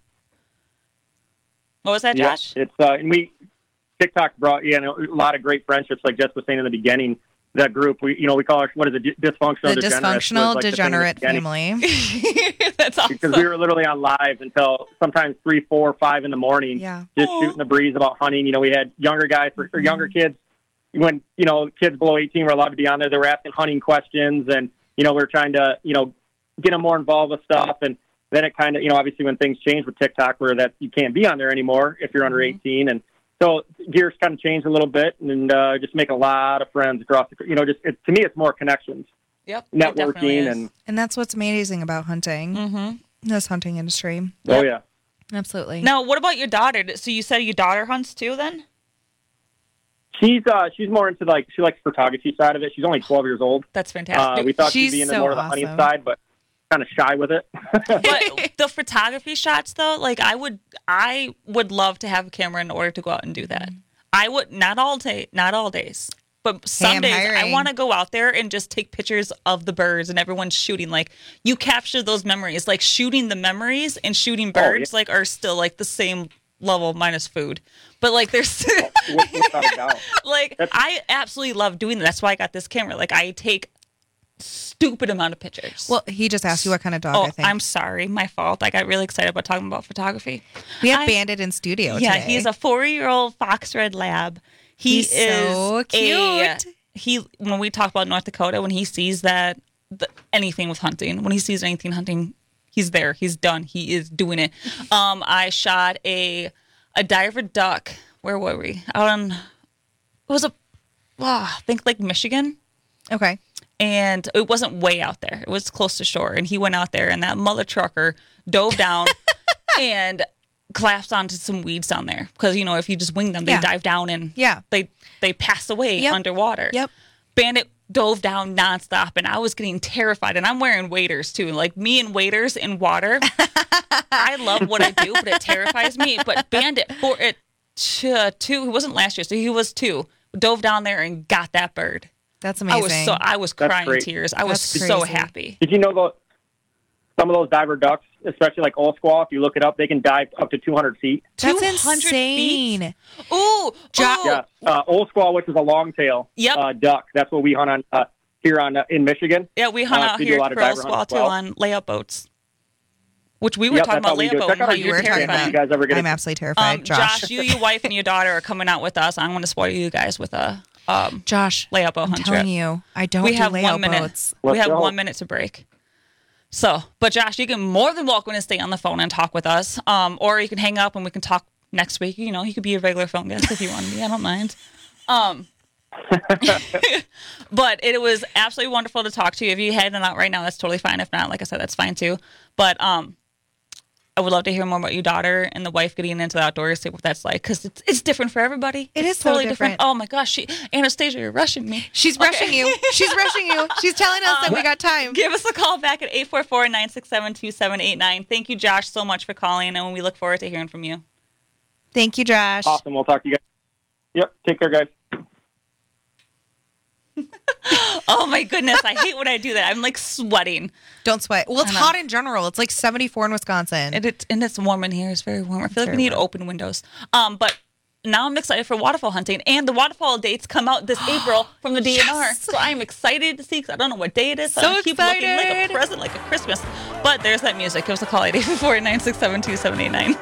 What was that, Yeah, Josh? it's uh, and we TikTok brought you know a lot of great friendships. Like Jess was saying in the beginning, that group. We, you know, we call it, what is it, dysfunctional The degenerates. dysfunctional So it's like the thing degenerate that- family. That's awesome. Because we were literally on live until sometimes three, four, five in the morning, Yeah. just shooting the breeze about hunting. You know, we had younger guys or, or younger kids. When, you know, kids below eighteen were allowed to be on there, they were asking hunting questions, and, you know, we were trying to, you know, get them more involved with stuff. And then it kind of, you know, obviously when things changed with TikTok, where that you can't be on there anymore if you're under eighteen. And so gears kind of changed a little bit, and uh, just make a lot of friends across the, you know, just it, to me, it's more connections. Yep. Networking and And that's what's amazing about hunting. Mm-hmm. This hunting industry. oh yeah. Absolutely. Now, what about your daughter? So you said your daughter hunts too, then? She's uh she's more into like she likes photography side of it. She's only twelve years old. That's fantastic. Uh, we thought She's she'd be into so more of the hunting awesome. side, but kind of shy with it. But the photography shots, though, like I would, I would love to have a camera in order to go out and do that. I would not all day, not all days, but some I'm days I hiring. want to go out there and just take pictures of the birds and everyone's shooting. Like you capture those memories, like shooting the memories and shooting Oh, birds, yeah. like are still like the same level minus food. But like there's, Without a doubt. like I absolutely love doing that. That's why I got this camera. Like I take stupid amount of pictures. Well, he just asked you what kind of dog, Oh, I think. I'm sorry. My fault. I got really excited about talking about photography. We have I- Bandit in studio Yeah, today. he's a four-year-old fox red lab. He He's is so a- cute. he when we talk about North Dakota, when he sees that the, anything with hunting, when he sees anything hunting, he's there. He's done. He is doing it. Um, I shot a a diver duck. Where were we? Out on it was a oh, I think like Michigan. Okay. And it wasn't way out there. It was close to shore. And he went out there, and that mother trucker dove down and collapsed onto some weeds down there. Because, you know, if you just wing them, they Yeah. dive down and Yeah. they, they pass away Yep. underwater. Yep. Bandit dove down nonstop, and I was getting terrified. And I'm wearing waders, too. Like, me and waders in water, I love what I do, but it terrifies me. But Bandit, for it, two, two, he wasn't last year, so he was two, dove down there and got that bird. That's I was amazing. so I was That's crying great. tears. I was That's so crazy. happy. Did you know that some of those diver ducks, especially like old squaw, if you look it up, they can dive up to two hundred feet. That's two hundred insane. feet? Ooh, Jo- ooh. Yeah, uh, old squaw, which is a longtail Yep. uh, duck. That's what we hunt on uh, here on uh, in Michigan. Yeah, we hunt Uh, out we do here a at lot of Pearl diver hunting Squaw as too well. on layup boats. Which we were Yep, talking that's how about we do it. layup boat Check and out how our you were YouTube channel if terrified. you guys ever get I'm a- absolutely terrified. Um, Josh. Josh, you, your wife, and your daughter are coming out with us. I'm going to spoil you guys with a um, Josh, layup boat I'm hunt telling trip. you, I don't we do have layout one minute. boats. We Let's have go. one minute to break. So, but Josh, you can more than welcome to stay on the phone and talk with us, um, or you can hang up and we can talk next week. You know, you could be a regular phone guest if you want to be. I don't mind. Um, but it was absolutely wonderful to talk to you. If you heading out right now, that's totally fine. If not, like I said, that's fine too. But um, I would love to hear more about your daughter and the wife getting into the outdoors, see what that's like, because it's, it's different for everybody. It It's is so totally different. Oh my gosh, she, Anastasia, you're rushing me. She's Okay. rushing you. She's rushing you. She's telling us that we got time. Give us a call back at eight four four, nine six seven, two seven eight nine. Thank you, Josh, so much for calling, and we look forward to hearing from you. Thank you, Josh. Awesome. We'll talk to you guys. Yep. Take care, guys. Oh my goodness, I hate when I do that. I'm like sweating. Don't sweat. Well, it's I know. hot in general. It's like seventy-four in Wisconsin. And it's, and it's warm in here. It's very warm. I feel like very we need warm. open windows. Um, but now I'm excited for waterfowl hunting, and the waterfowl dates come out this April from the D N R. Yes. So I'm excited to see, because I don't know what day it is. So, So I keep looking like a excited. present, like a Christmas. But there's that music. Give us a call at eight four four, nine six seven, two seven eight nine.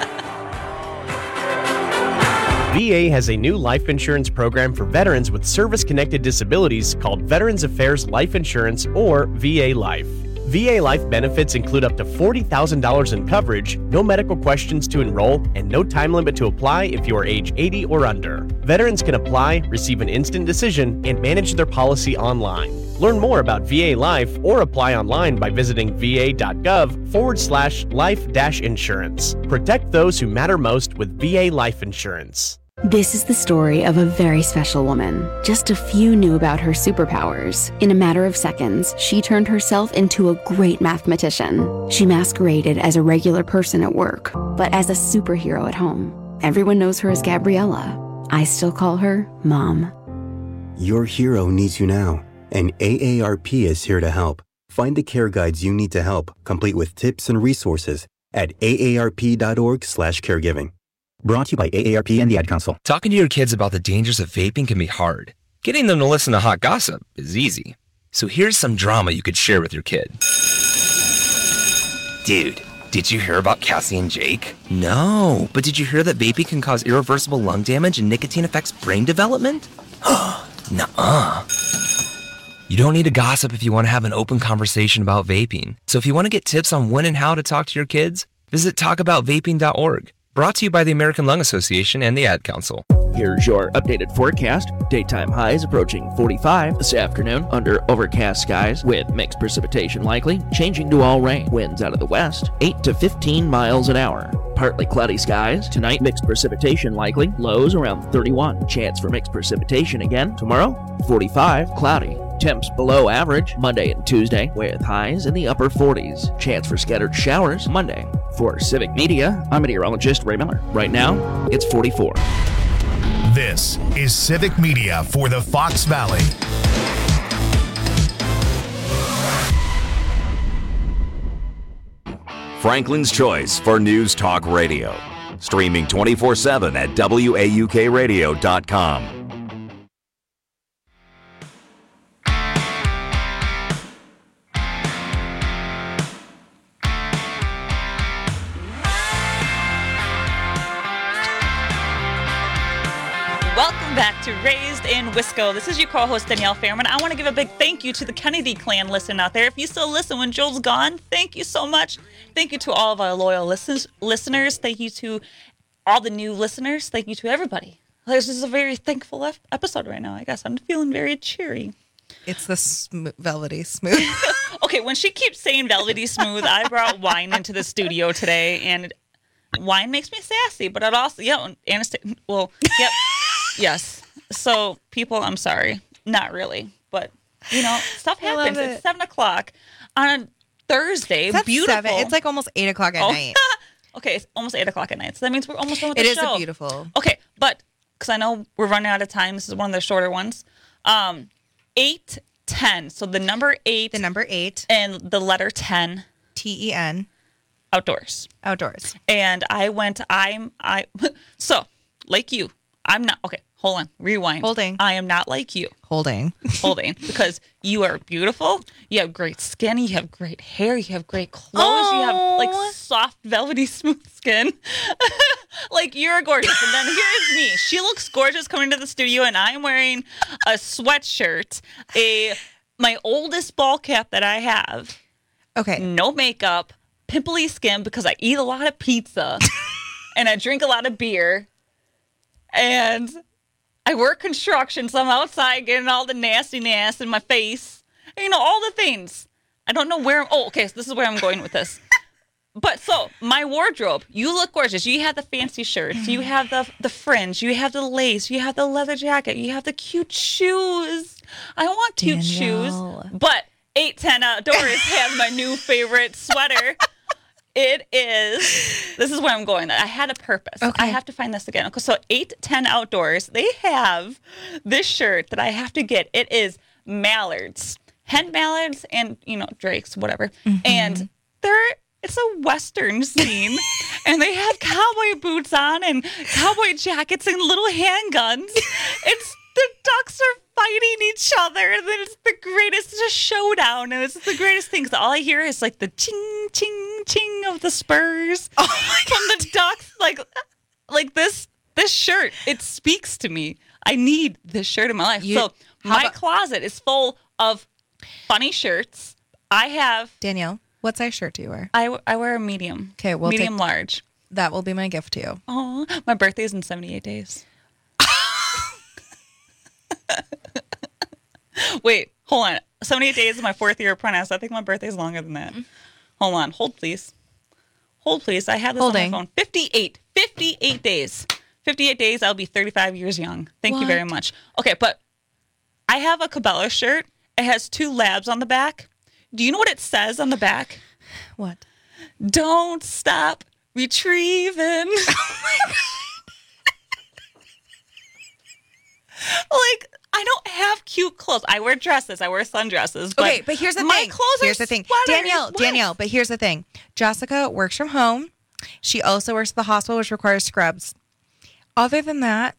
V A has a new life insurance program for veterans with service-connected disabilities called Veterans Affairs Life Insurance, or V A Life. V A Life benefits include up to forty thousand dollars in coverage, no medical questions to enroll, and no time limit to apply if you are age eighty or under. Veterans can apply, receive an instant decision, and manage their policy online. Learn more about V A Life or apply online by visiting va.gov forward slash life dash insurance. Protect those who matter most with V A Life Insurance. This is the story of a very special woman. Just a few knew about her superpowers. In a matter of seconds, she turned herself into a great mathematician. She masqueraded as a regular person at work, but as a superhero at home. Everyone knows her as Gabriella. I still call her Mom. Your hero needs you now, and A A R P is here to help. Find the care guides you need to help, complete with tips and resources at aarp.org slash caregiving. Brought to you by A A R P and the Ad Council. Talking to your kids about the dangers of vaping can be hard. Getting them to listen to hot gossip is easy. So here's some drama you could share with your kid. Dude, did you hear about Cassie and Jake? No, but did you hear that vaping can cause irreversible lung damage and nicotine affects brain development? Nuh-uh. You don't need to gossip if you want to have an open conversation about vaping. So if you want to get tips on when and how to talk to your kids, visit talk about vaping dot org. Brought to you by the American Lung Association and the Ad Council. Here's your updated forecast. Daytime highs approaching forty-five this afternoon under overcast skies with mixed precipitation likely, changing to all rain. Winds out of the west, eight to fifteen miles an hour. Partly cloudy skies. Tonight, mixed precipitation likely. Lows around thirty-one. Chance for mixed precipitation again. Tomorrow, forty-five. Cloudy. Temps below average Monday and Tuesday with highs in the upper forties. Chance for scattered showers Monday. For Civic Media, I'm meteorologist Ray Miller. Right now, it's forty-four. This is Civic Media for the Fox Valley. Franklin's choice for News Talk Radio. Streaming twenty-four seven at W A U K radio dot com. Welcome back to Raised in Wisco. This is your co-host, Danielle Fairman. I want to give a big thank you to the Kennedy clan listening out there. If you still listen when Joel's gone, thank you so much. Thank you to all of our loyal listens, listeners. Thank you to all the new listeners. Thank you to everybody. This is a very thankful ep- episode right now, I guess. I'm feeling very cheery. It's the sm- velvety smooth. Okay, when she keeps saying velvety smooth, I brought wine into the studio today, and wine makes me sassy, but it also, yeah, Anastasia, well, yep. Yes. So, people, I'm sorry. Not really. But, you know, stuff happens. It. It's seven o'clock on a Thursday. It's beautiful. Seven. It's like almost eight o'clock at oh. night. Okay, it's almost eight o'clock at night. So that means we're almost done with it the is show. It is beautiful. Okay, but, because I know we're running out of time. This is one of the shorter ones. Um, eight ten. So the number eight. The number eight. And the letter ten. T E N. Outdoors. Outdoors. And I went, I'm, I, so, like you, I'm not, okay. Hold on. Rewind. Holding. I am not like you. Holding. Holding. Because you are beautiful. You have great skin. You have great hair. You have great clothes. Oh. You have like soft, velvety, smooth skin. Like you're gorgeous. And then here's me. She looks gorgeous coming to the studio, and I'm wearing a sweatshirt, a my oldest ball cap that I have. Okay. No makeup, pimply skin because I eat a lot of pizza and I drink a lot of beer. And I work construction, so I'm outside getting all the nastiness in my face. You know, all the things. I don't know where. Oh, okay, so this is where I'm going with this. But so, my wardrobe, you look gorgeous. You have the fancy shirts. You have the the fringe. You have the lace. You have the leather jacket. You have the cute shoes. I want cute Danielle. shoes. But eight ten Outdoors has my new favorite sweater. It is, this is where I'm going. I had a purpose. Okay. I have to find this again. Okay, so eight ten Outdoors, they have this shirt that I have to get. It is mallards, hen mallards, and, you know, drakes, whatever. Mm-hmm. And they're, it's a Western scene. And they have cowboy boots on and cowboy jackets and little handguns. It's, the ducks are fighting each other, and then it's the greatest showdown, and it's the greatest thing. So all I hear is like the ching, ching, ching of the spurs oh from the ducks. Like, like this, this shirt, it speaks to me. I need this shirt in my life. You, so my about, closet is full of funny shirts. I have Danielle. What size shirt do you wear? I, I wear a medium. Okay, we'll medium take, large. That will be my gift to you. Oh, my birthday is in seventy-eight days. Wait, hold on. seventy-eight days is my fourth year apprentice. I think my birthday's longer than that. Hold on. Hold, please. Hold, please. I have this Holding. on my phone. fifty-eight. fifty-eight days. fifty-eight days, I'll be thirty-five years young. Thank what? you very much. Okay, but I have a Cabela shirt. It has two labs on the back. Do you know what it says on the back? What? Don't stop retrieving. Oh my God. Like, I don't have cute clothes. I wear dresses. I wear sundresses. But okay, but here's the my thing. Clothes here's are the thing. sweaters. Danielle, What? Danielle, but here's the thing. Jessica works from home. She also works at the hospital, which requires scrubs. Other than that,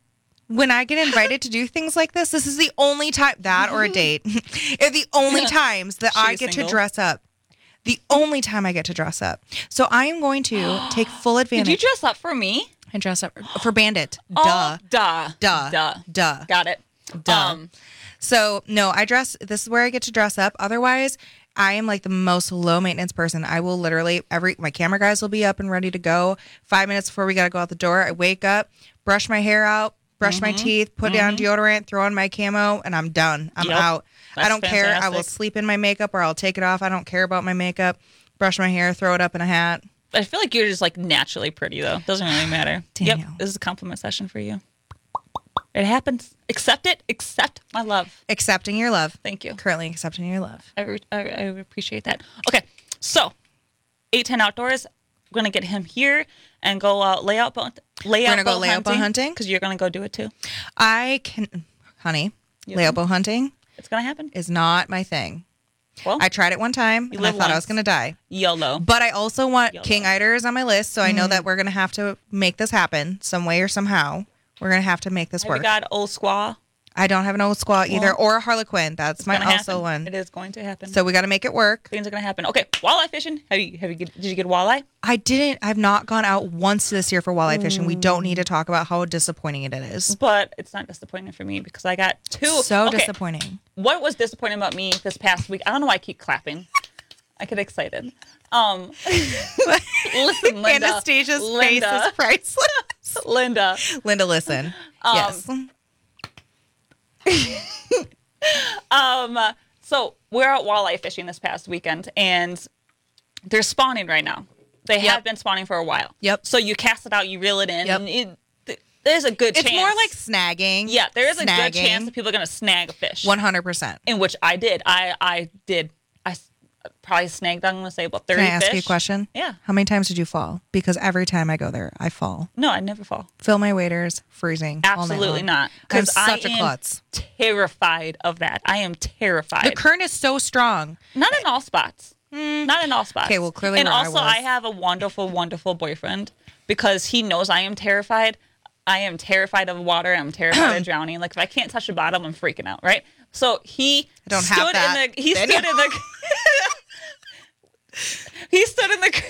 when I get invited to do things like this, this is the only time, that or a date, are the only times that I get single. to dress up. The only time I get to dress up. So I am going to take full advantage. Did you dress up for me? I dress up for Bandit. Oh, Duh. duh. Duh. Duh. Duh. Got it. Duh. Um, So no, I dress, this is where I get to dress up. Otherwise, I am like the most low maintenance person. I will literally, every, my camera guys will be up and ready to go. Five minutes before we got to go out the door, I wake up, brush my hair out, brush Mm-hmm. my teeth, put down deodorant, throw on my camo, and I'm done. I'm Yep. out. I That's don't care. I will fantastic. sleep in my makeup or I'll take it off. I don't care about my makeup. Brush my hair, throw it up in a hat. I feel like you're just like naturally pretty though. Doesn't really matter. Yep. This is a compliment session for you. It happens. Accept it. Accept my love. Accepting your love. Thank you. Currently accepting your love. I, re- I, I appreciate that. Okay. So, eight ten Outdoors. We're going to get him here and go out layout boat, layout We're gonna go boat layout boat hunting? because you're going to go do it too. I can, honey, You layout can? bow hunting It's going to happen. is not my thing. Well, I tried it one time you and I live thought I once. was going to die. YOLO. But I also want YOLO. king eiders on my list, so I know Mhm. that we're going to have to make this happen some way or somehow. We're going to have to make this Have work. you got old squaw? I don't have an old squaw either, Well, or a harlequin. That's It's my gonna also happen. one. It is going to happen. So we got to make it work. Things are going to happen. Okay, walleye fishing. Have you? Have you? Get, did you get walleye? I didn't. I've not gone out once this year for walleye fishing. We don't need to talk about how disappointing it is. But it's not disappointing for me because I got two. So okay. disappointing. What was disappointing about me this past week? I don't know why I keep clapping. I get excited. Um, listen, Linda. Anastasia's Linda, face is priceless. Linda. Linda, listen. Um, yes. Um, so we're out walleye fishing this past weekend, and they're spawning right now. They Yep. have been spawning for a while. Yep. So you cast it out, you reel it in, Yep. and it, th- there's a good It's chance. more like snagging. Yeah, there is a good Snagging. chance that people are going to snag a fish. one hundred percent. In which I did. I I did. I s- probably snagged, I'm going to say, about thirty Can I ask fish. you a question? Yeah. How many times did you fall? Because every time I go there, I fall. No, I never fall. Fill my waders, freezing. all night Absolutely long. not. I'm 'Cause I such a am klutz. terrified of that. I am terrified. The current is so strong. Not in all spots. Not in all spots. Okay, well, clearly And where I also, was. I have a wonderful, wonderful boyfriend because he knows I am terrified. I am terrified of water. I'm terrified of drowning. Like, if I can't touch the bottom, I'm freaking out, right? So he I don't stood have that. in the... He Then stood you- in the... he stood in the...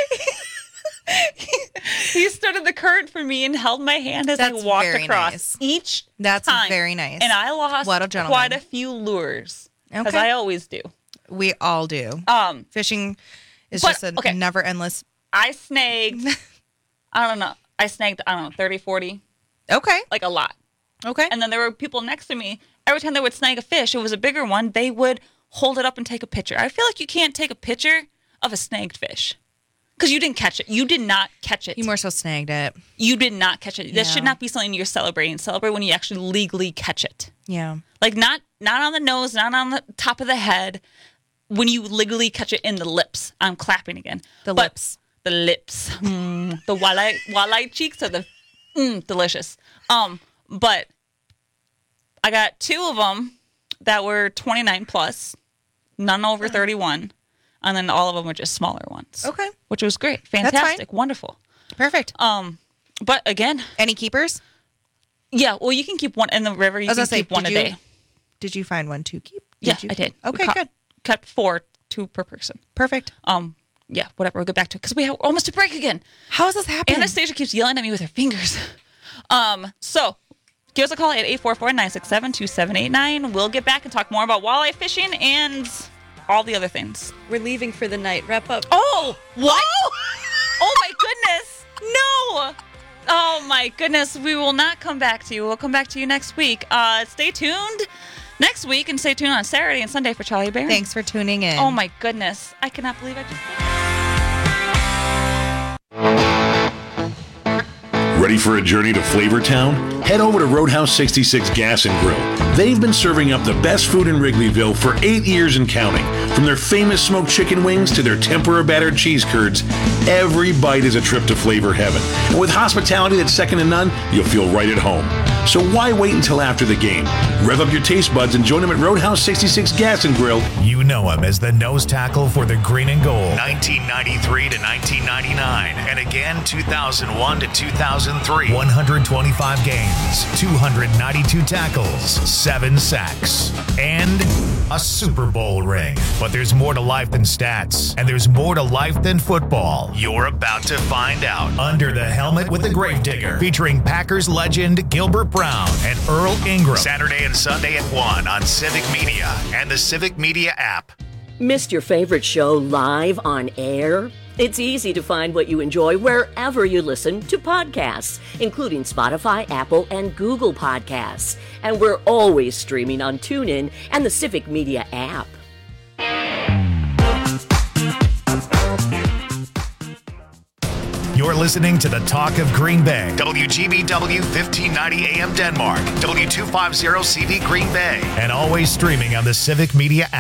he stood in the current for me and held my hand as That's I walked very across nice. each That's time. very nice. And I lost What a gentleman. quite a few lures. Because Okay. I always do. We all do. Um, Fishing is but- just a okay. never endless. I snagged, I don't know, I snagged, I don't know, thirty, forty. Okay. Like a lot. Okay. And then there were people next to me. Every time they would snag a fish, it was a bigger one, they would hold it up and take a picture. I feel like you can't take a picture of a snagged fish. Because you didn't catch it. You did not catch it. You more so snagged it. You did not catch it. That Yeah. should not be something you're celebrating. Celebrate when you actually legally catch it. Yeah. Like not not on the nose, not on the top of the head. When you legally catch it in the lips. I'm clapping again. The But lips. The lips. Mm, the walleye walleye cheeks are the mm, delicious. Um, but I got two of them that were twenty-nine plus, none over thirty-one, and then all of them were just smaller ones. Okay. Which was great. That's fine. Fantastic. Wonderful. Perfect. Um, but again, any keepers? Yeah, well, you can keep one in the river. You I was can gonna say, keep one a did you- day. Did you find one to keep? Yeah, you? I did. Okay, We caught- good. Kept four, two per person. Perfect. Um, yeah, whatever. We'll get back to it because we have almost to break again. How is this happening? Anastasia keeps yelling at me with her fingers. Um, so give us a call at eight four four, nine six seven, two seven eight nine. We'll get back and talk more about walleye fishing and all the other things. We're leaving for the night. Wrap up. Oh, what? Oh my goodness. No. Oh my goodness. We will not come back to you. We'll come back to you next week. Uh, stay tuned next week and stay tuned on Saturday and Sunday for Charlie Bear. Thanks for tuning in. Oh my goodness. I cannot believe I just Ready for a journey to Flavortown? Head over to Roadhouse sixty-six Gas and Grill. They've been serving up the best food in Wrigleyville for eight years and counting. From their famous smoked chicken wings to their tempura battered cheese curds, every bite is a trip to flavor heaven. And with hospitality that's second to none, you'll feel right at home. So why wait until after the game? Rev up your taste buds and join them at Roadhouse sixty-six Gas and Grill. You know him as the nose tackle for the Green and Gold, nineteen ninety-three to nineteen ninety-nine, and again two thousand one to two thousand three, one hundred twenty-five games. wins, two hundred ninety-two tackles, seven sacks, and a Super Bowl ring. But there's more to life than stats, and there's more to life than football. You're about to find out. Under the Helmet with the Gravedigger, featuring Packers legend Gilbert Brown and Earl Ingram. Saturday and Sunday at one on Civic Media and the Civic Media app. Missed your favorite show live on air? It's easy to find what you enjoy wherever you listen to podcasts, including Spotify, Apple, and Google Podcasts. And we're always streaming on TuneIn and the Civic Media app. You're listening to the Talk of Green Bay. W G B W fifteen ninety A M Denmark. W two fifty C V Green Bay. And always streaming on the Civic Media app.